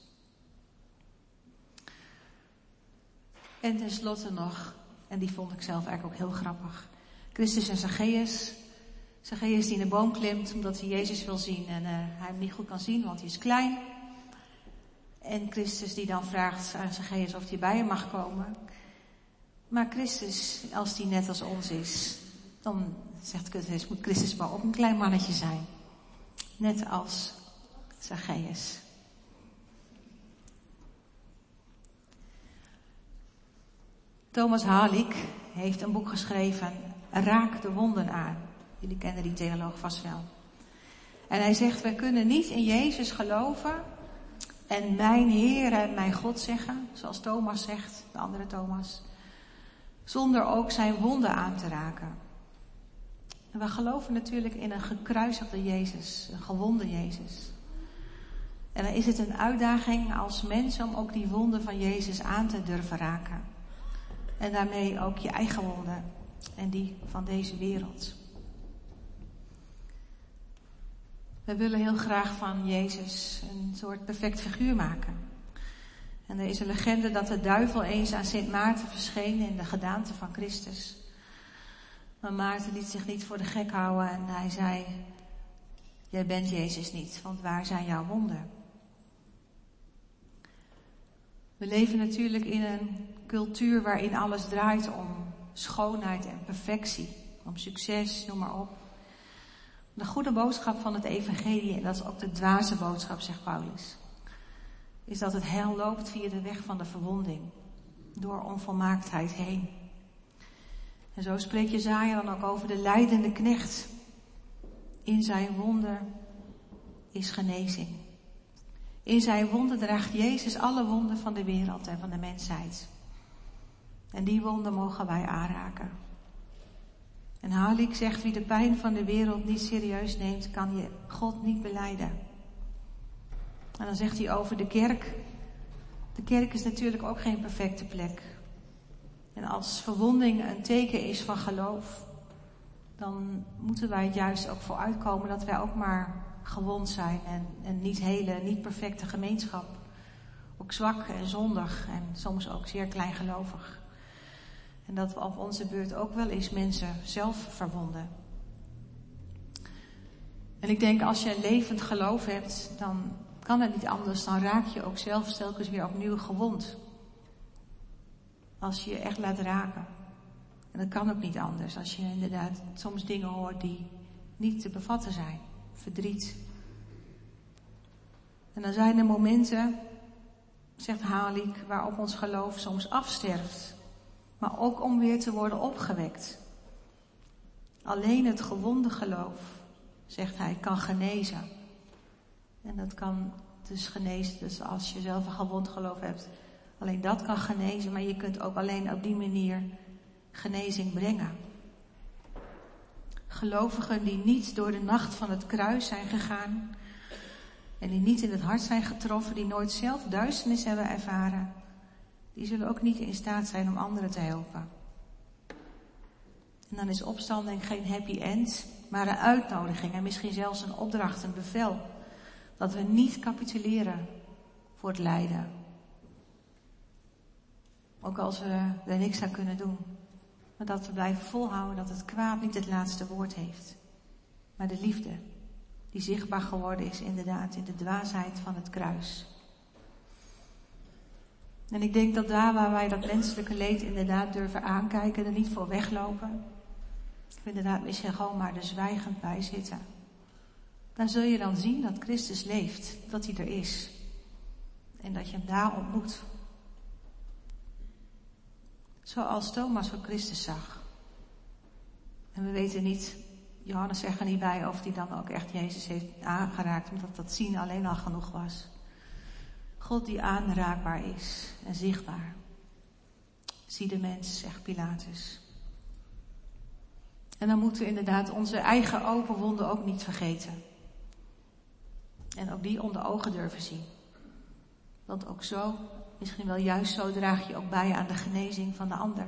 En tenslotte nog, en die vond ik zelf eigenlijk ook heel grappig. Christus en Zacchaeus. Zacchaeus die in de boom klimt omdat hij Jezus wil zien en hij hem niet goed kan zien, want hij is klein. En Christus die dan vraagt aan Zacchaeus of hij bij hem mag komen. Maar Christus, als die net als ons is, dan zegt Christus, moet Christus maar ook een klein mannetje zijn. Net als Zacchaeus. Thomas Halik heeft een boek geschreven, Raak de wonden aan. Jullie kennen die theoloog vast wel. En hij zegt, wij kunnen niet in Jezus geloven en mijn Heer en mijn God zeggen, zoals Thomas zegt, de andere Thomas, zonder ook zijn wonden aan te raken. En we geloven natuurlijk in een gekruisigde Jezus, een gewonde Jezus. En dan is het een uitdaging als mens om ook die wonden van Jezus aan te durven raken. En daarmee ook je eigen wonden en die van deze wereld. We willen heel graag van Jezus een soort perfect figuur maken. En er is een legende dat de duivel eens aan Sint Maarten verscheen in de gedaante van Christus. Maar Maarten liet zich niet voor de gek houden en hij zei, jij bent Jezus niet, want waar zijn jouw wonden? We leven natuurlijk in een cultuur waarin alles draait om schoonheid en perfectie, om succes, noem maar op. De goede boodschap van het evangelie, en dat is ook de dwaze boodschap, zegt Paulus, is dat het heil loopt via de weg van de verwonding, door onvolmaaktheid heen. En zo spreekt Jesaja dan ook over de lijdende knecht. In zijn wonden is genezing. In zijn wonden draagt Jezus alle wonden van de wereld en van de mensheid. En die wonden mogen wij aanraken. En Halik zegt, wie de pijn van de wereld niet serieus neemt, kan je God niet belijden. En dan zegt hij over de kerk. De kerk is natuurlijk ook geen perfecte plek. En als verwonding een teken is van geloof, dan moeten wij het juist ook voor uitkomen dat wij ook maar gewond zijn en niet perfecte gemeenschap. Ook zwak en zondig en soms ook zeer kleingelovig. En dat we op onze beurt ook wel eens mensen zelf verwonden. En ik denk als je een levend geloof hebt, dan kan het niet anders. Dan raak je ook zelf telkens weer opnieuw gewond. Als je je echt laat raken. En dat kan ook niet anders. Als je inderdaad soms dingen hoort die niet te bevatten zijn. Verdriet. En dan zijn er momenten, zegt Haliek, waarop ons geloof soms afsterft. Maar ook om weer te worden opgewekt. Alleen het gewonde geloof, zegt hij, kan genezen. En dat kan dus genezen. Dus als je zelf een gewond geloof hebt, alleen dat kan genezen. Maar je kunt ook alleen op die manier genezing brengen. Gelovigen die niet door de nacht van het kruis zijn gegaan. En die niet in het hart zijn getroffen. Die nooit zelf duisternis hebben ervaren. Die zullen ook niet in staat zijn om anderen te helpen. En dan is opstanding geen happy end, maar een uitnodiging en misschien zelfs een opdracht, een bevel. Dat we niet capituleren voor het lijden. Ook als we er niks aan kunnen doen. Maar dat we blijven volhouden dat het kwaad niet het laatste woord heeft. Maar de liefde die zichtbaar geworden is inderdaad in de dwaasheid van het kruis. En ik denk dat daar waar wij dat menselijke leed inderdaad durven aankijken, er niet voor weglopen. Of inderdaad misschien gewoon maar er zwijgend bij zitten. Dan zul je dan zien dat Christus leeft, dat hij er is. En dat je hem daar ontmoet. Zoals Thomas voor Christus zag. En we weten niet, Johannes zegt er niet bij of hij dan ook echt Jezus heeft aangeraakt, omdat dat zien alleen al genoeg was. God die aanraakbaar is en zichtbaar. Zie de mens, zegt Pilatus. En dan moeten we inderdaad onze eigen open wonden ook niet vergeten. En ook die onder ogen durven zien. Want ook zo, misschien wel juist zo, draag je ook bij aan de genezing van de ander.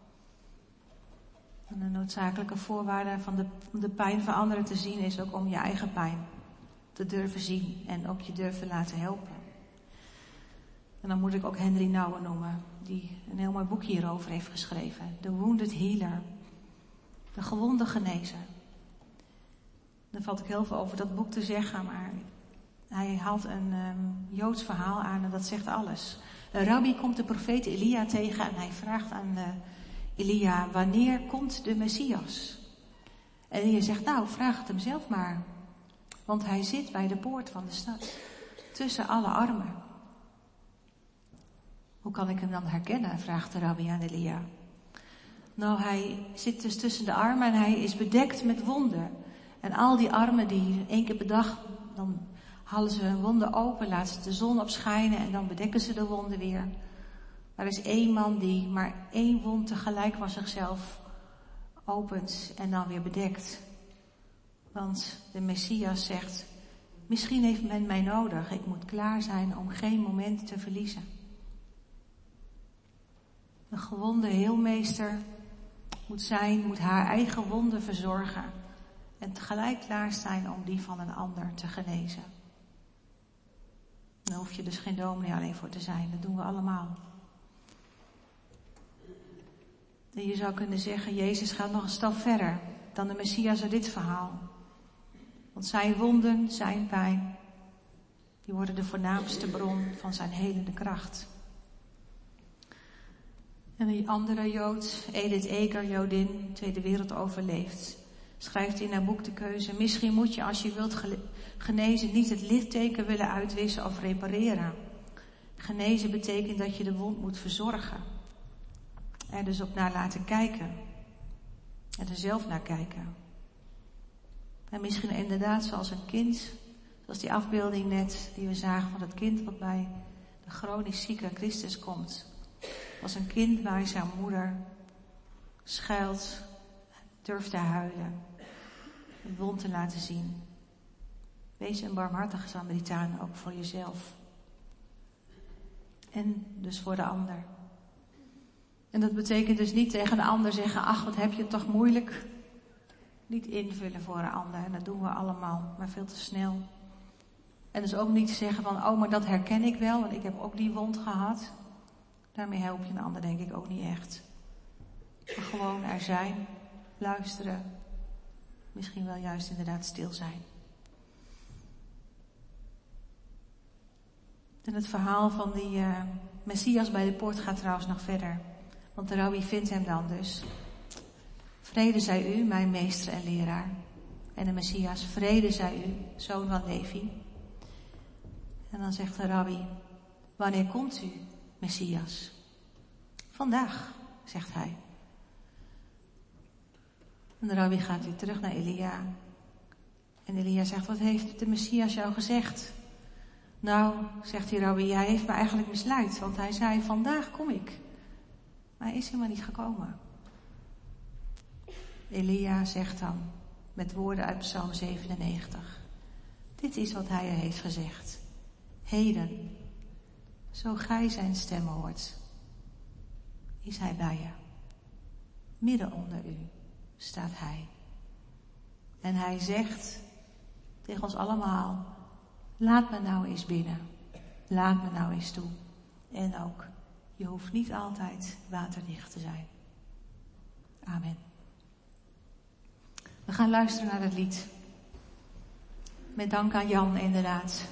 En een noodzakelijke voorwaarde van de pijn van anderen te zien is ook om je eigen pijn te durven zien en ook je durven laten helpen. En dan moet ik ook Henry Nouwen noemen, die een heel mooi boek hierover heeft geschreven. The Wounded Healer. De gewonde genezer. Daar valt ik heel veel over dat boek te zeggen, maar hij haalt een Joods verhaal aan en dat zegt alles. Een rabbi komt de profeet Elia tegen en hij vraagt aan Elia, wanneer komt de Messias? En Elia zegt, nou, vraag het hem zelf maar. Want hij zit bij de poort van de stad, tussen alle armen. Hoe kan ik hem dan herkennen, vraagt de rabbi aan Elia. Nou, hij zit dus tussen de armen en hij is bedekt met wonden. En al die armen die 1 keer per dag, dan halen ze hun wonden open, laten ze de zon opschijnen en dan bedekken ze de wonden weer. Maar er is 1 man die maar 1 wond tegelijk van zichzelf opent en dan weer bedekt. Want de Messias zegt, misschien heeft men mij nodig. Ik moet klaar zijn om geen moment te verliezen. Een gewonde heelmeester moet haar eigen wonden verzorgen. En tegelijk klaar zijn om die van een ander te genezen. Daar hoef je dus geen dominee alleen voor te zijn. Dat doen we allemaal. En je zou kunnen zeggen, Jezus gaat nog een stap verder dan de Messias uit dit verhaal. Want zijn wonden, zijn pijn, die worden de voornaamste bron van zijn helende kracht. En een andere Jood, Edith Eger, Jodin, Tweede Wereldoorlog overleefd, schrijft in haar boek De Keuze, misschien moet je als je wilt genezen niet het litteken willen uitwissen of repareren. Genezen betekent dat je de wond moet verzorgen. Er dus op naar laten kijken. En er zelf naar kijken. En misschien inderdaad zoals een kind, zoals die afbeelding net die we zagen van het kind wat bij de chronisch zieke Christus komt. Als een kind waar zijn moeder schuilt, durft te huilen, een wond te laten zien. Wees een barmhartige Samaritaan, ook voor jezelf. En dus voor de ander. En dat betekent dus niet tegen een ander zeggen, ach, wat heb je het toch moeilijk. Niet invullen voor een ander. En dat doen we allemaal, maar veel te snel. En dus ook niet zeggen van, oh, maar dat herken ik wel, want ik heb ook die wond gehad. Daarmee help je een ander denk ik ook niet echt. Maar gewoon er zijn, luisteren. Misschien wel juist inderdaad stil zijn. En het verhaal van die Messias bij de poort gaat trouwens nog verder. Want de rabbi vindt hem dan dus. Vrede zij u, mijn meester en leraar. En de Messias, vrede zij u, zoon van Levi. En dan zegt de rabbi, wanneer komt u, Messias? Vandaag, zegt hij. En de rabbi gaat weer terug naar Elia. En Elia zegt, wat heeft de Messias jou gezegd? Nou, zegt die rabbi, hij heeft me eigenlijk misleid. Want hij zei, vandaag kom ik. Maar hij is helemaal niet gekomen. Elia zegt dan, met woorden uit Psalm 97. Dit is wat hij heeft gezegd. Heden, zo gij zijn stem hoort, is hij bij je. Midden onder u staat hij. En hij zegt tegen ons allemaal, laat me nou eens binnen. Laat me nou eens toe. En ook, je hoeft niet altijd waterdicht te zijn. Amen. We gaan luisteren naar het lied. Met dank aan Jan inderdaad.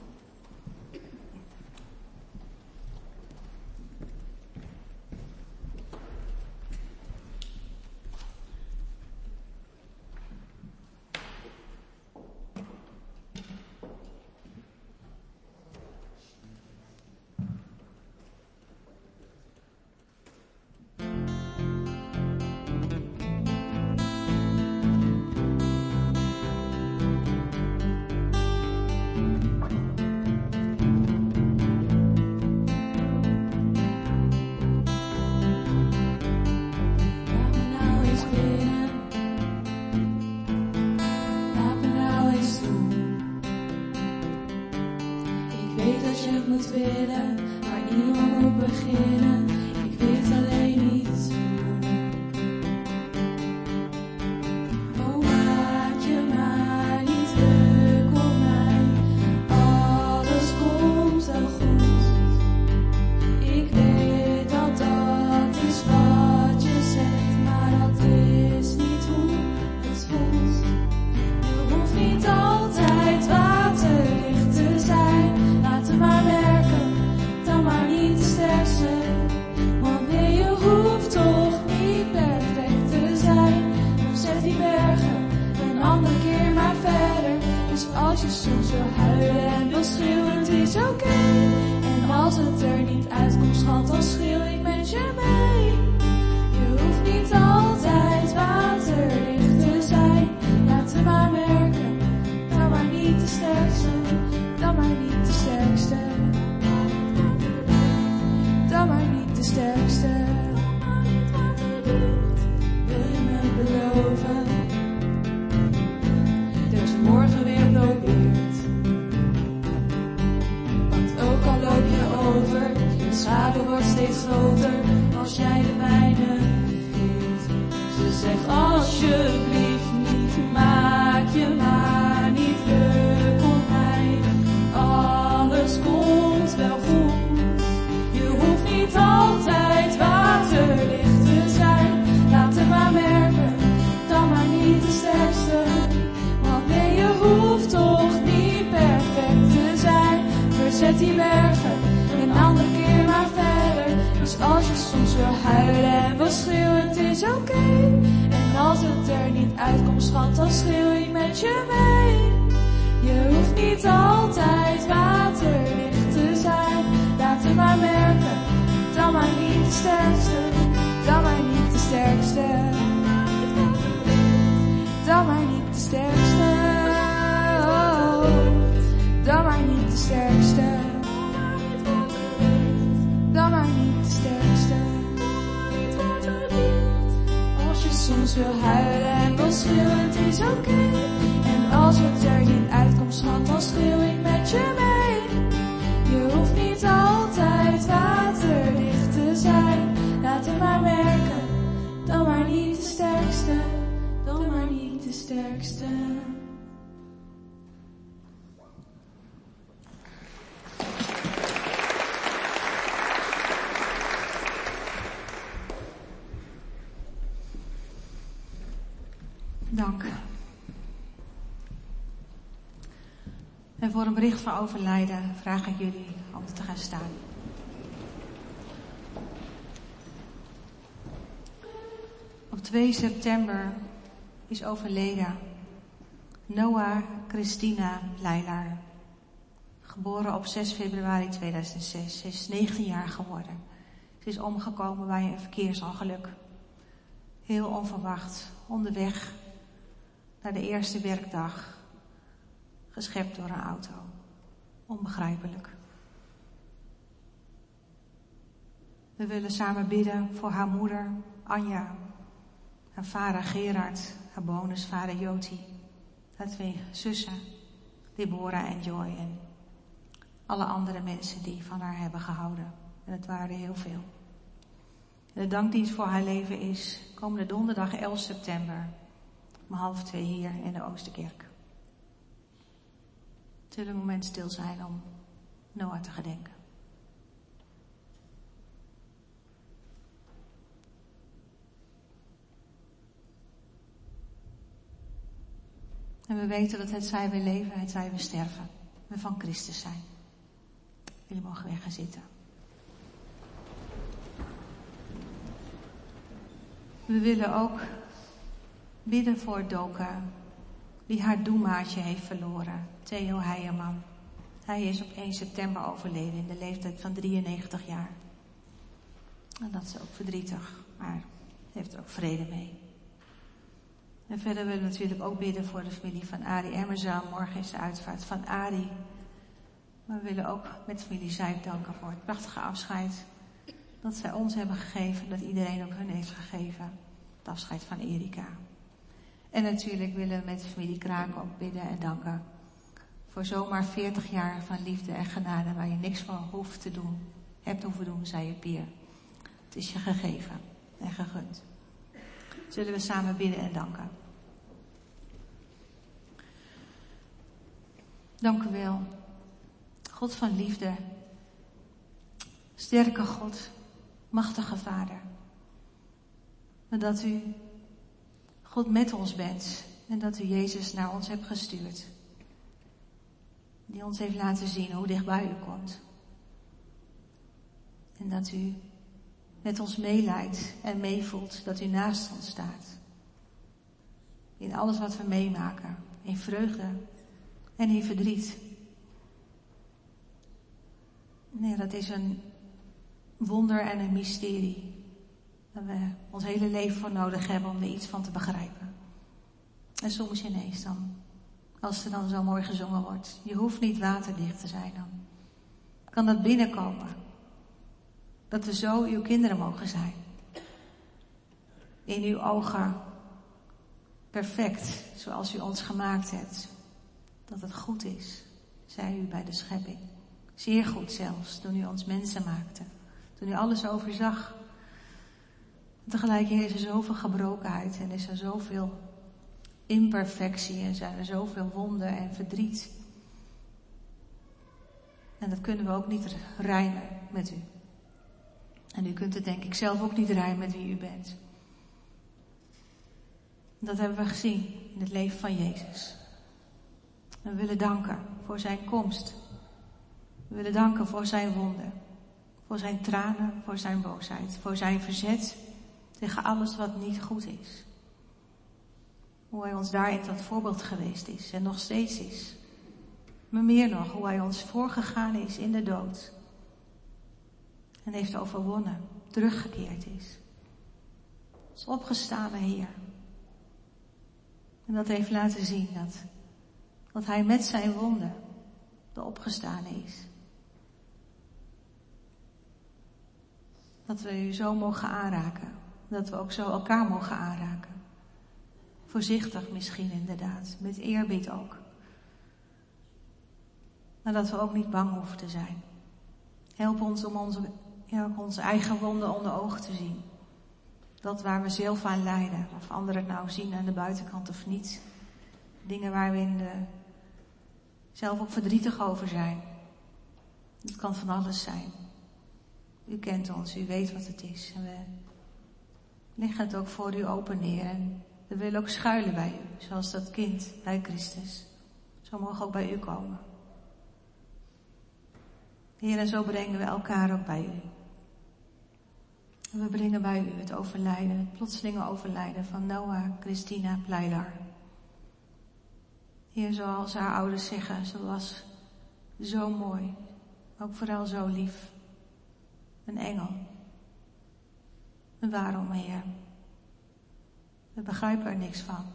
Zet die bergen, een andere keer maar verder. Dus als je soms wil huilen en wil schreeuwen, het is oké. En als het er niet uitkomt, schat, dan schreeuw ik met je mee. Je hoeft niet altijd waterdicht te zijn. Laat het maar merken, dan maar niet de sterkste. Dan maar niet de sterkste. Dan maar niet de sterkste. Dan maar niet de sterkste. Dan maar niet de sterkste. Als je soms wil huilen en wil schreeuwen, het is oké. En als het er niet uitkomt, schat, dan schreeuw ik met je mee. Je hoeft niet altijd waterdicht te zijn. Laat het maar sterkste. Dank. En voor een bericht van overlijden vraag ik jullie om te gaan staan. Op 2 september is overleden Noah Christina Leilaar. Geboren op 6 februari 2006. Ze is 19 jaar geworden. Ze is omgekomen bij een verkeersongeluk. Heel onverwacht, onderweg naar de eerste werkdag, geschept door een auto. Onbegrijpelijk. We willen samen bidden voor haar moeder, Anja, haar vader Gerard, haar bonusvader Joti, haar 2 zussen, Deborah en Joy en alle andere mensen die van haar hebben gehouden. En het waren heel veel. En de dankdienst voor haar leven is komende donderdag 11 september om 1:30 hier in de Oosterkerk. We zullen een moment stil zijn om Noah te gedenken. En we weten dat het zij we leven, het zij we sterven, we van Christus zijn. Jullie mogen weer gaan zitten. We willen ook bidden voor Doka, die haar doemaatje heeft verloren, Theo Heijerman. Hij is op 1 september overleden in de leeftijd van 93 jaar. En dat is ook verdrietig, maar heeft er ook vrede mee. En verder willen we natuurlijk ook bidden voor de familie van Arie Emmerzaam. Morgen is de uitvaart van Arie. Maar we willen ook met familie Zijp danken voor het prachtige afscheid dat zij ons hebben gegeven, dat iedereen ook hun heeft gegeven. Het afscheid van Erika. En natuurlijk willen we met de familie Kraak ook bidden en danken voor zomaar 40 jaar van liefde en genade waar je niks voor hoeft te doen, hebt hoeven doen, zei je Pier. Het is je gegeven en gegund. Zullen we samen bidden en danken. Dank u wel, God van liefde, sterke God, machtige Vader. En dat u God met ons bent en dat u Jezus naar ons hebt gestuurd. Die ons heeft laten zien hoe dichtbij u komt. En dat u met ons meeleidt en meevoelt, dat u naast ons staat. In alles wat we meemaken, in vreugde en in verdriet. Nee, dat is een wonder en een mysterie. Waar we ons hele leven voor nodig hebben om er iets van te begrijpen. En soms ineens dan, als er dan zo mooi gezongen wordt, je hoeft niet waterdicht te zijn dan. Kan dat binnenkomen. Dat we zo uw kinderen mogen zijn. In uw ogen perfect, zoals u ons gemaakt hebt. Dat het goed is, zei u bij de schepping. Zeer goed zelfs, toen u ons mensen maakte. Toen u alles overzag. En tegelijk is er zoveel gebrokenheid en is er zoveel imperfectie en zijn er zoveel wonden en verdriet. En dat kunnen we ook niet rijmen met u. En u kunt het denk ik zelf ook niet rijmen met wie u bent. Dat hebben we gezien in het leven van Jezus. En we willen danken voor zijn komst. We willen danken voor zijn wonden. Voor zijn tranen, voor zijn boosheid. Voor zijn verzet tegen alles wat niet goed is. Hoe hij ons daarin tot voorbeeld geweest is en nog steeds is. Maar meer nog, hoe hij ons voorgegaan is in de dood. En heeft overwonnen, teruggekeerd is. Is opgestane Heer. En dat heeft laten zien dat hij met zijn wonden de opgestane is. Dat we u zo mogen aanraken. Dat we ook zo elkaar mogen aanraken. Voorzichtig misschien inderdaad, met eerbied ook. Maar dat we ook niet bang hoeven te zijn. Help ons om onze eigen wonden onder ogen te zien. Dat waar we zelf aan lijden, of anderen het nou zien aan de buitenkant of niet. Dingen waar we zelf ook verdrietig over zijn. Het kan van alles zijn. U kent ons, u weet wat het is. En we leggen het ook voor u open neer. En we willen ook schuilen bij u, zoals dat kind bij Christus. Zo mogen ook bij u komen. Heer, en zo brengen we elkaar ook bij u. En we brengen bij u het overlijden, het plotselinge overlijden van Noah Christina Pleilar. Heer, zoals haar ouders zeggen, ze was zo mooi, maar ook vooral zo lief. Een engel. En waarom, Heer? We begrijpen er niks van.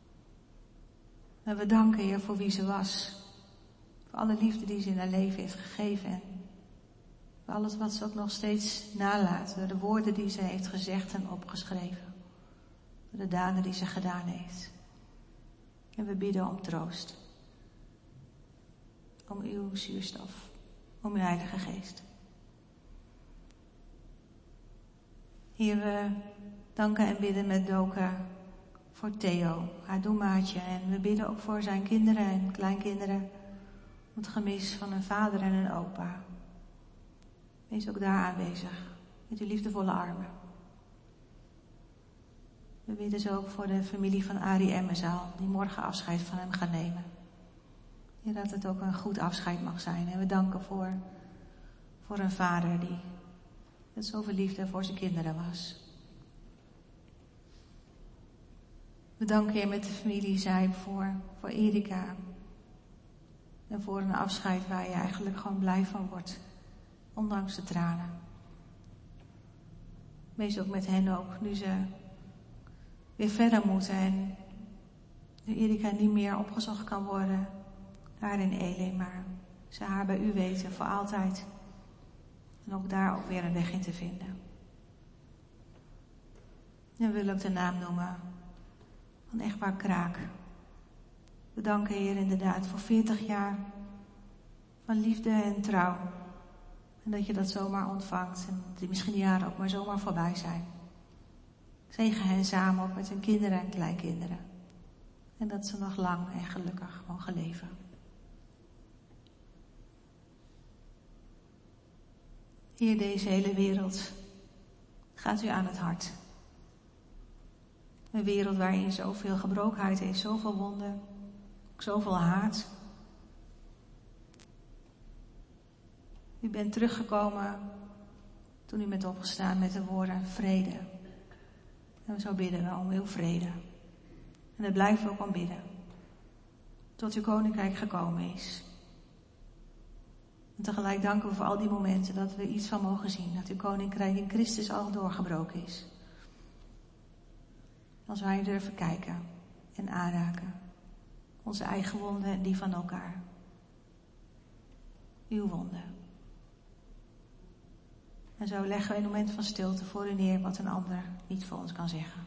En we danken, Heer, voor wie ze was. Voor alle liefde die ze in haar leven heeft gegeven. En voor alles wat ze ook nog steeds nalaat. Door de woorden die ze heeft gezegd en opgeschreven. Door de daden die ze gedaan heeft. En we bidden om troost. Om uw zuurstof. Om uw Heilige Geest. Heer, we danken en bidden met Doka voor Theo, haar doemaatje. En we bidden ook voor zijn kinderen en kleinkinderen. Om het gemis van een vader en een opa. Wees ook daar aanwezig, met uw liefdevolle armen. We bidden zo ook voor de familie van Arie Emmenzaal, die morgen afscheid van hem gaat nemen. Heer, dat het ook een goed afscheid mag zijn. En we danken voor een vader die met zoveel liefde voor zijn kinderen was. We danken Heer met de familie Zijp voor Erika. En voor een afscheid waar je eigenlijk gewoon blij van wordt. Ondanks de tranen. Wees ook met hen ook, nu ze weer verder moeten. En nu Erika niet meer opgezocht kan worden. Daar in Elim, maar ze haar bij u weten voor altijd. En ook daar ook weer een weg in te vinden. En we willen ook de naam noemen van echtpaar Kraak. We danken Heer inderdaad voor 40 jaar van liefde en trouw. En dat je dat zomaar ontvangt. En dat misschien de jaren ook maar zomaar voorbij zijn. Zegen hen samen ook met hun kinderen en kleinkinderen. En dat ze nog lang en gelukkig mogen leven. Heer, deze hele wereld gaat u aan het hart. Een wereld waarin zoveel gebrokenheid is, zoveel wonden, zoveel haat. U bent teruggekomen toen u bent opgestaan met de woorden vrede. En zo bidden we om uw vrede. En daar blijven we ook om bidden. Tot uw koninkrijk gekomen is. En tegelijk danken we voor al die momenten dat we iets van mogen zien. Dat uw koninkrijk in Christus al doorgebroken is. Als wij durven kijken en aanraken. Onze eigen wonden en die van elkaar. Uw wonden. En zo leggen we een moment van stilte voor u neer wat een ander niet voor ons kan zeggen.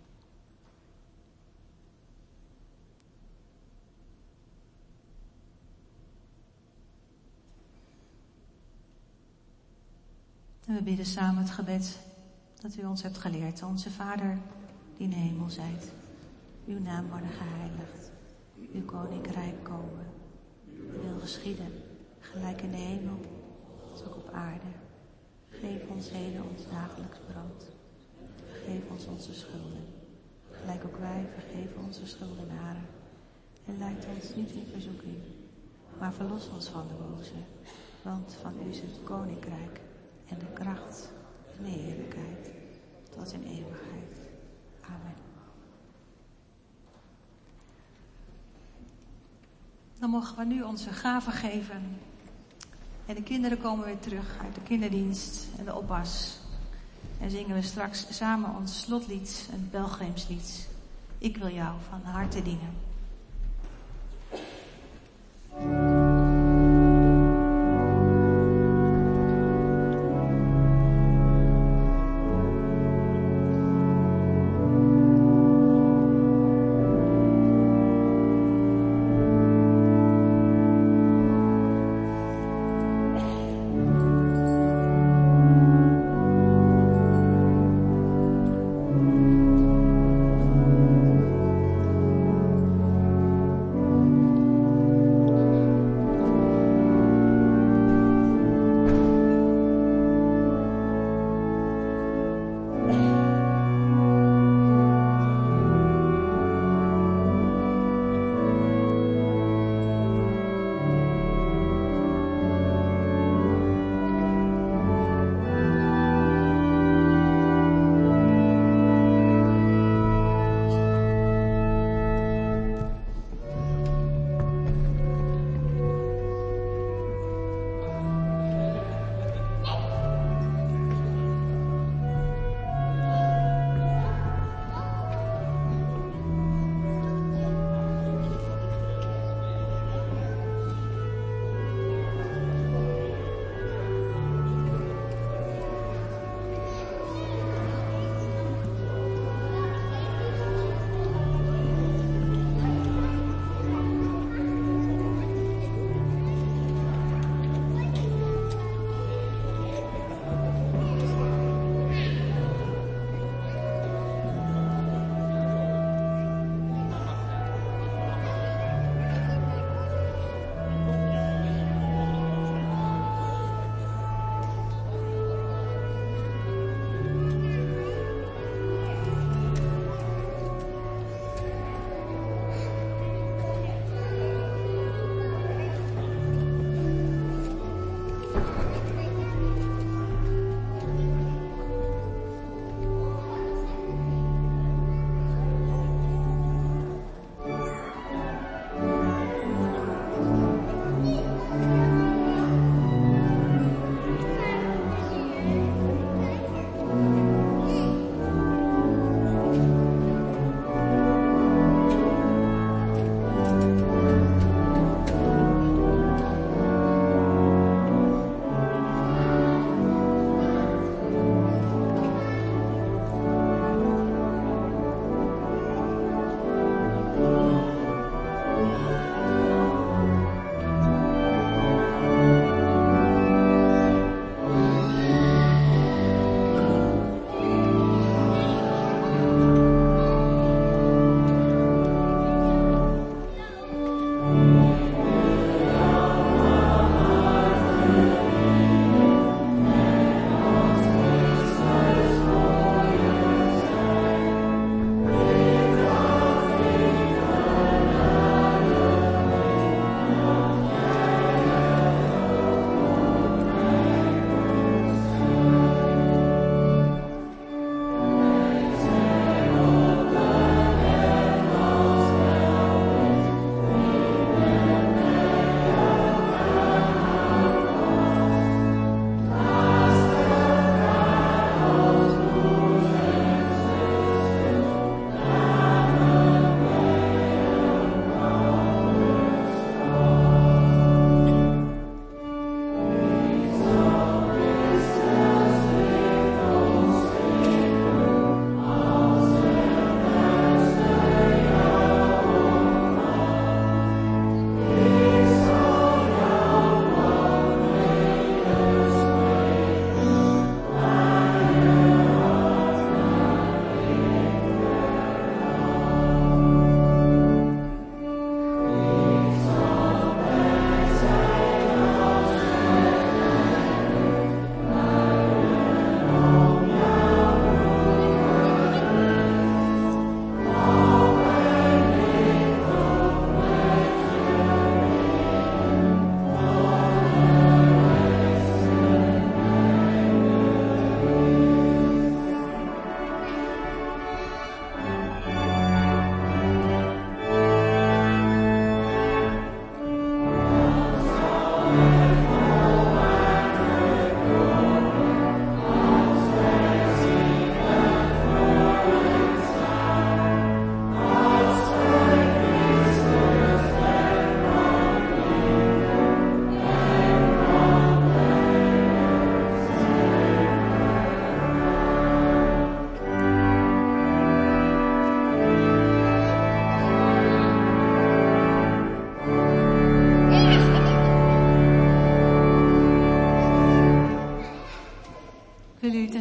En we bidden samen het gebed dat u ons hebt geleerd. Onze Vader die in de hemel zijt. Uw naam worden geheiligd. Uw koninkrijk komen. Uw wil geschieden. Gelijk in de hemel, als ook op aarde. Geef ons heden ons dagelijks brood. Vergeef ons onze schulden. Gelijk ook wij vergeven onze schuldenaren. En leid ons niet in verzoeking. Maar verlos ons van de boze. Want van u is het koninkrijk. En de kracht en de heerlijkheid tot in eeuwigheid. Amen. Dan mogen we nu onze gaven geven. En de kinderen komen weer terug uit de kinderdienst en de oppas. En zingen we straks samen ons slotlied, een pelgrimslied. Ik wil jou van harte dienen.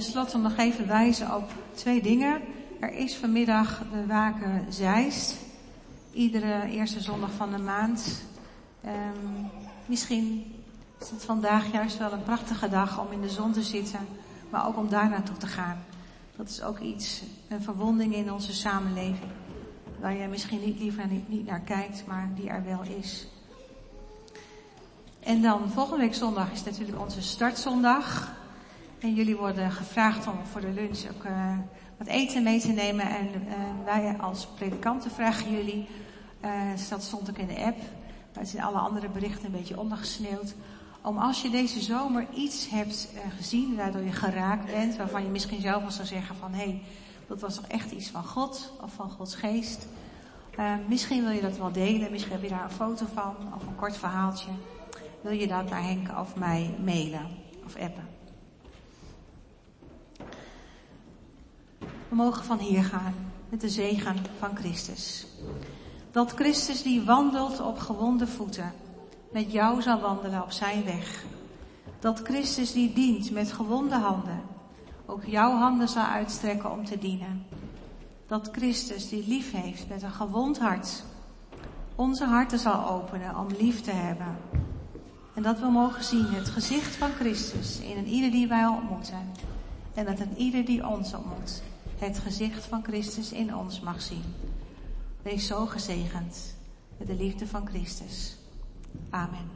tenslotte nog even wijzen op 2 dingen. Er is vanmiddag de Waken Zeist. Iedere eerste zondag van de maand. Misschien is het vandaag juist wel een prachtige dag om in de zon te zitten. Maar ook om daar naartoe te gaan. Dat is ook iets, een verwonding in onze samenleving. Waar je misschien liever niet naar kijkt, maar die er wel is. En dan volgende week zondag is natuurlijk onze startzondag. En jullie worden gevraagd om voor de lunch ook wat eten mee te nemen. En wij als predikanten vragen jullie, dat stond ook in de app, maar het is in alle andere berichten een beetje ondergesneeuwd. Om als je deze zomer iets hebt gezien, waardoor je geraakt bent, waarvan je misschien zelf wel zou zeggen van hé, dat was toch echt iets van God of van Gods geest. Misschien wil je dat wel delen, misschien heb je daar een foto van of een kort verhaaltje. Wil je dat naar Henk of mij mailen of appen? We mogen van hier gaan met de zegen van Christus. Dat Christus die wandelt op gewonde voeten, met jou zal wandelen op zijn weg. Dat Christus die dient met gewonde handen, ook jouw handen zal uitstrekken om te dienen. Dat Christus die lief heeft met een gewond hart, onze harten zal openen om lief te hebben. En dat we mogen zien het gezicht van Christus in een ieder die wij ontmoeten. En dat een ieder die ons ontmoet het gezicht van Christus in ons mag zien. Wees zo gezegend met de liefde van Christus. Amen.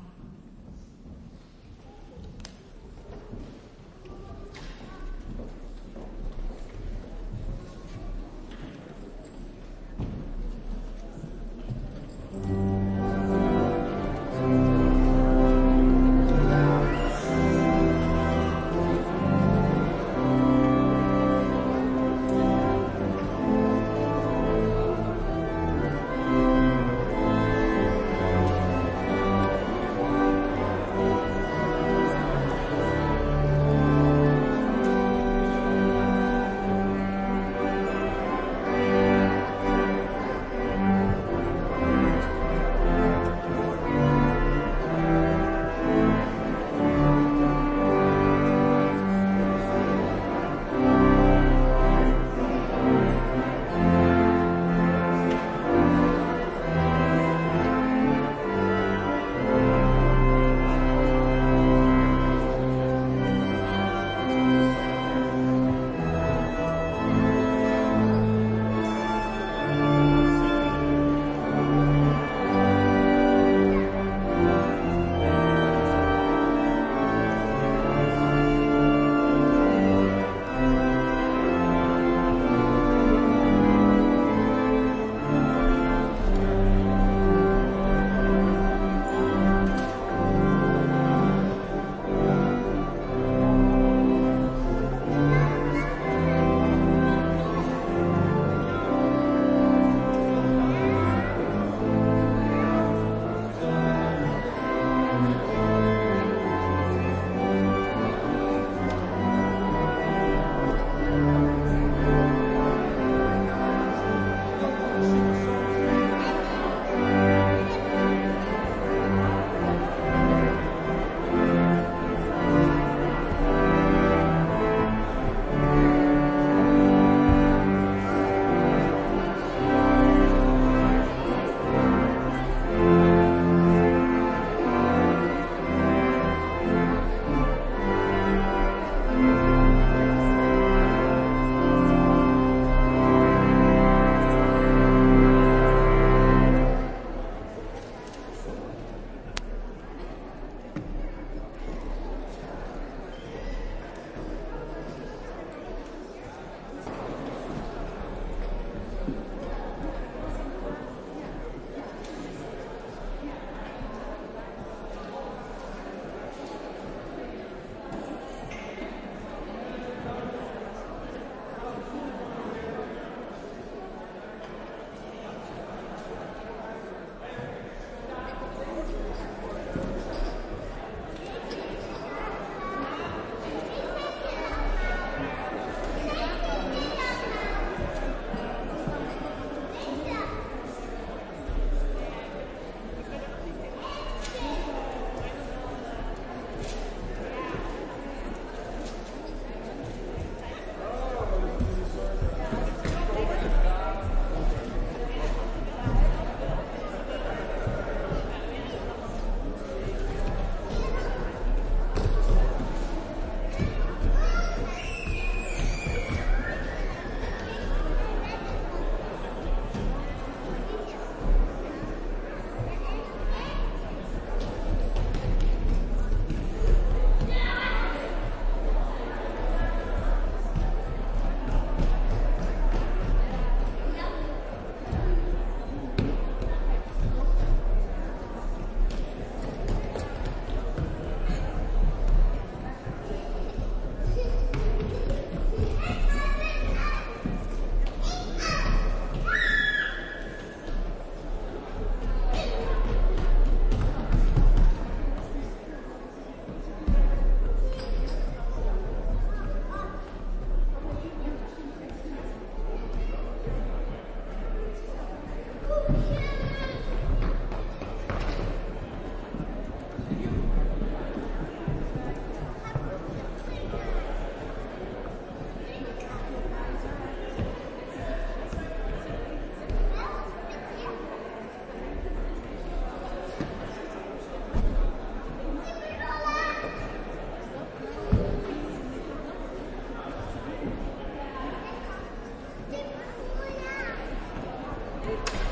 dit.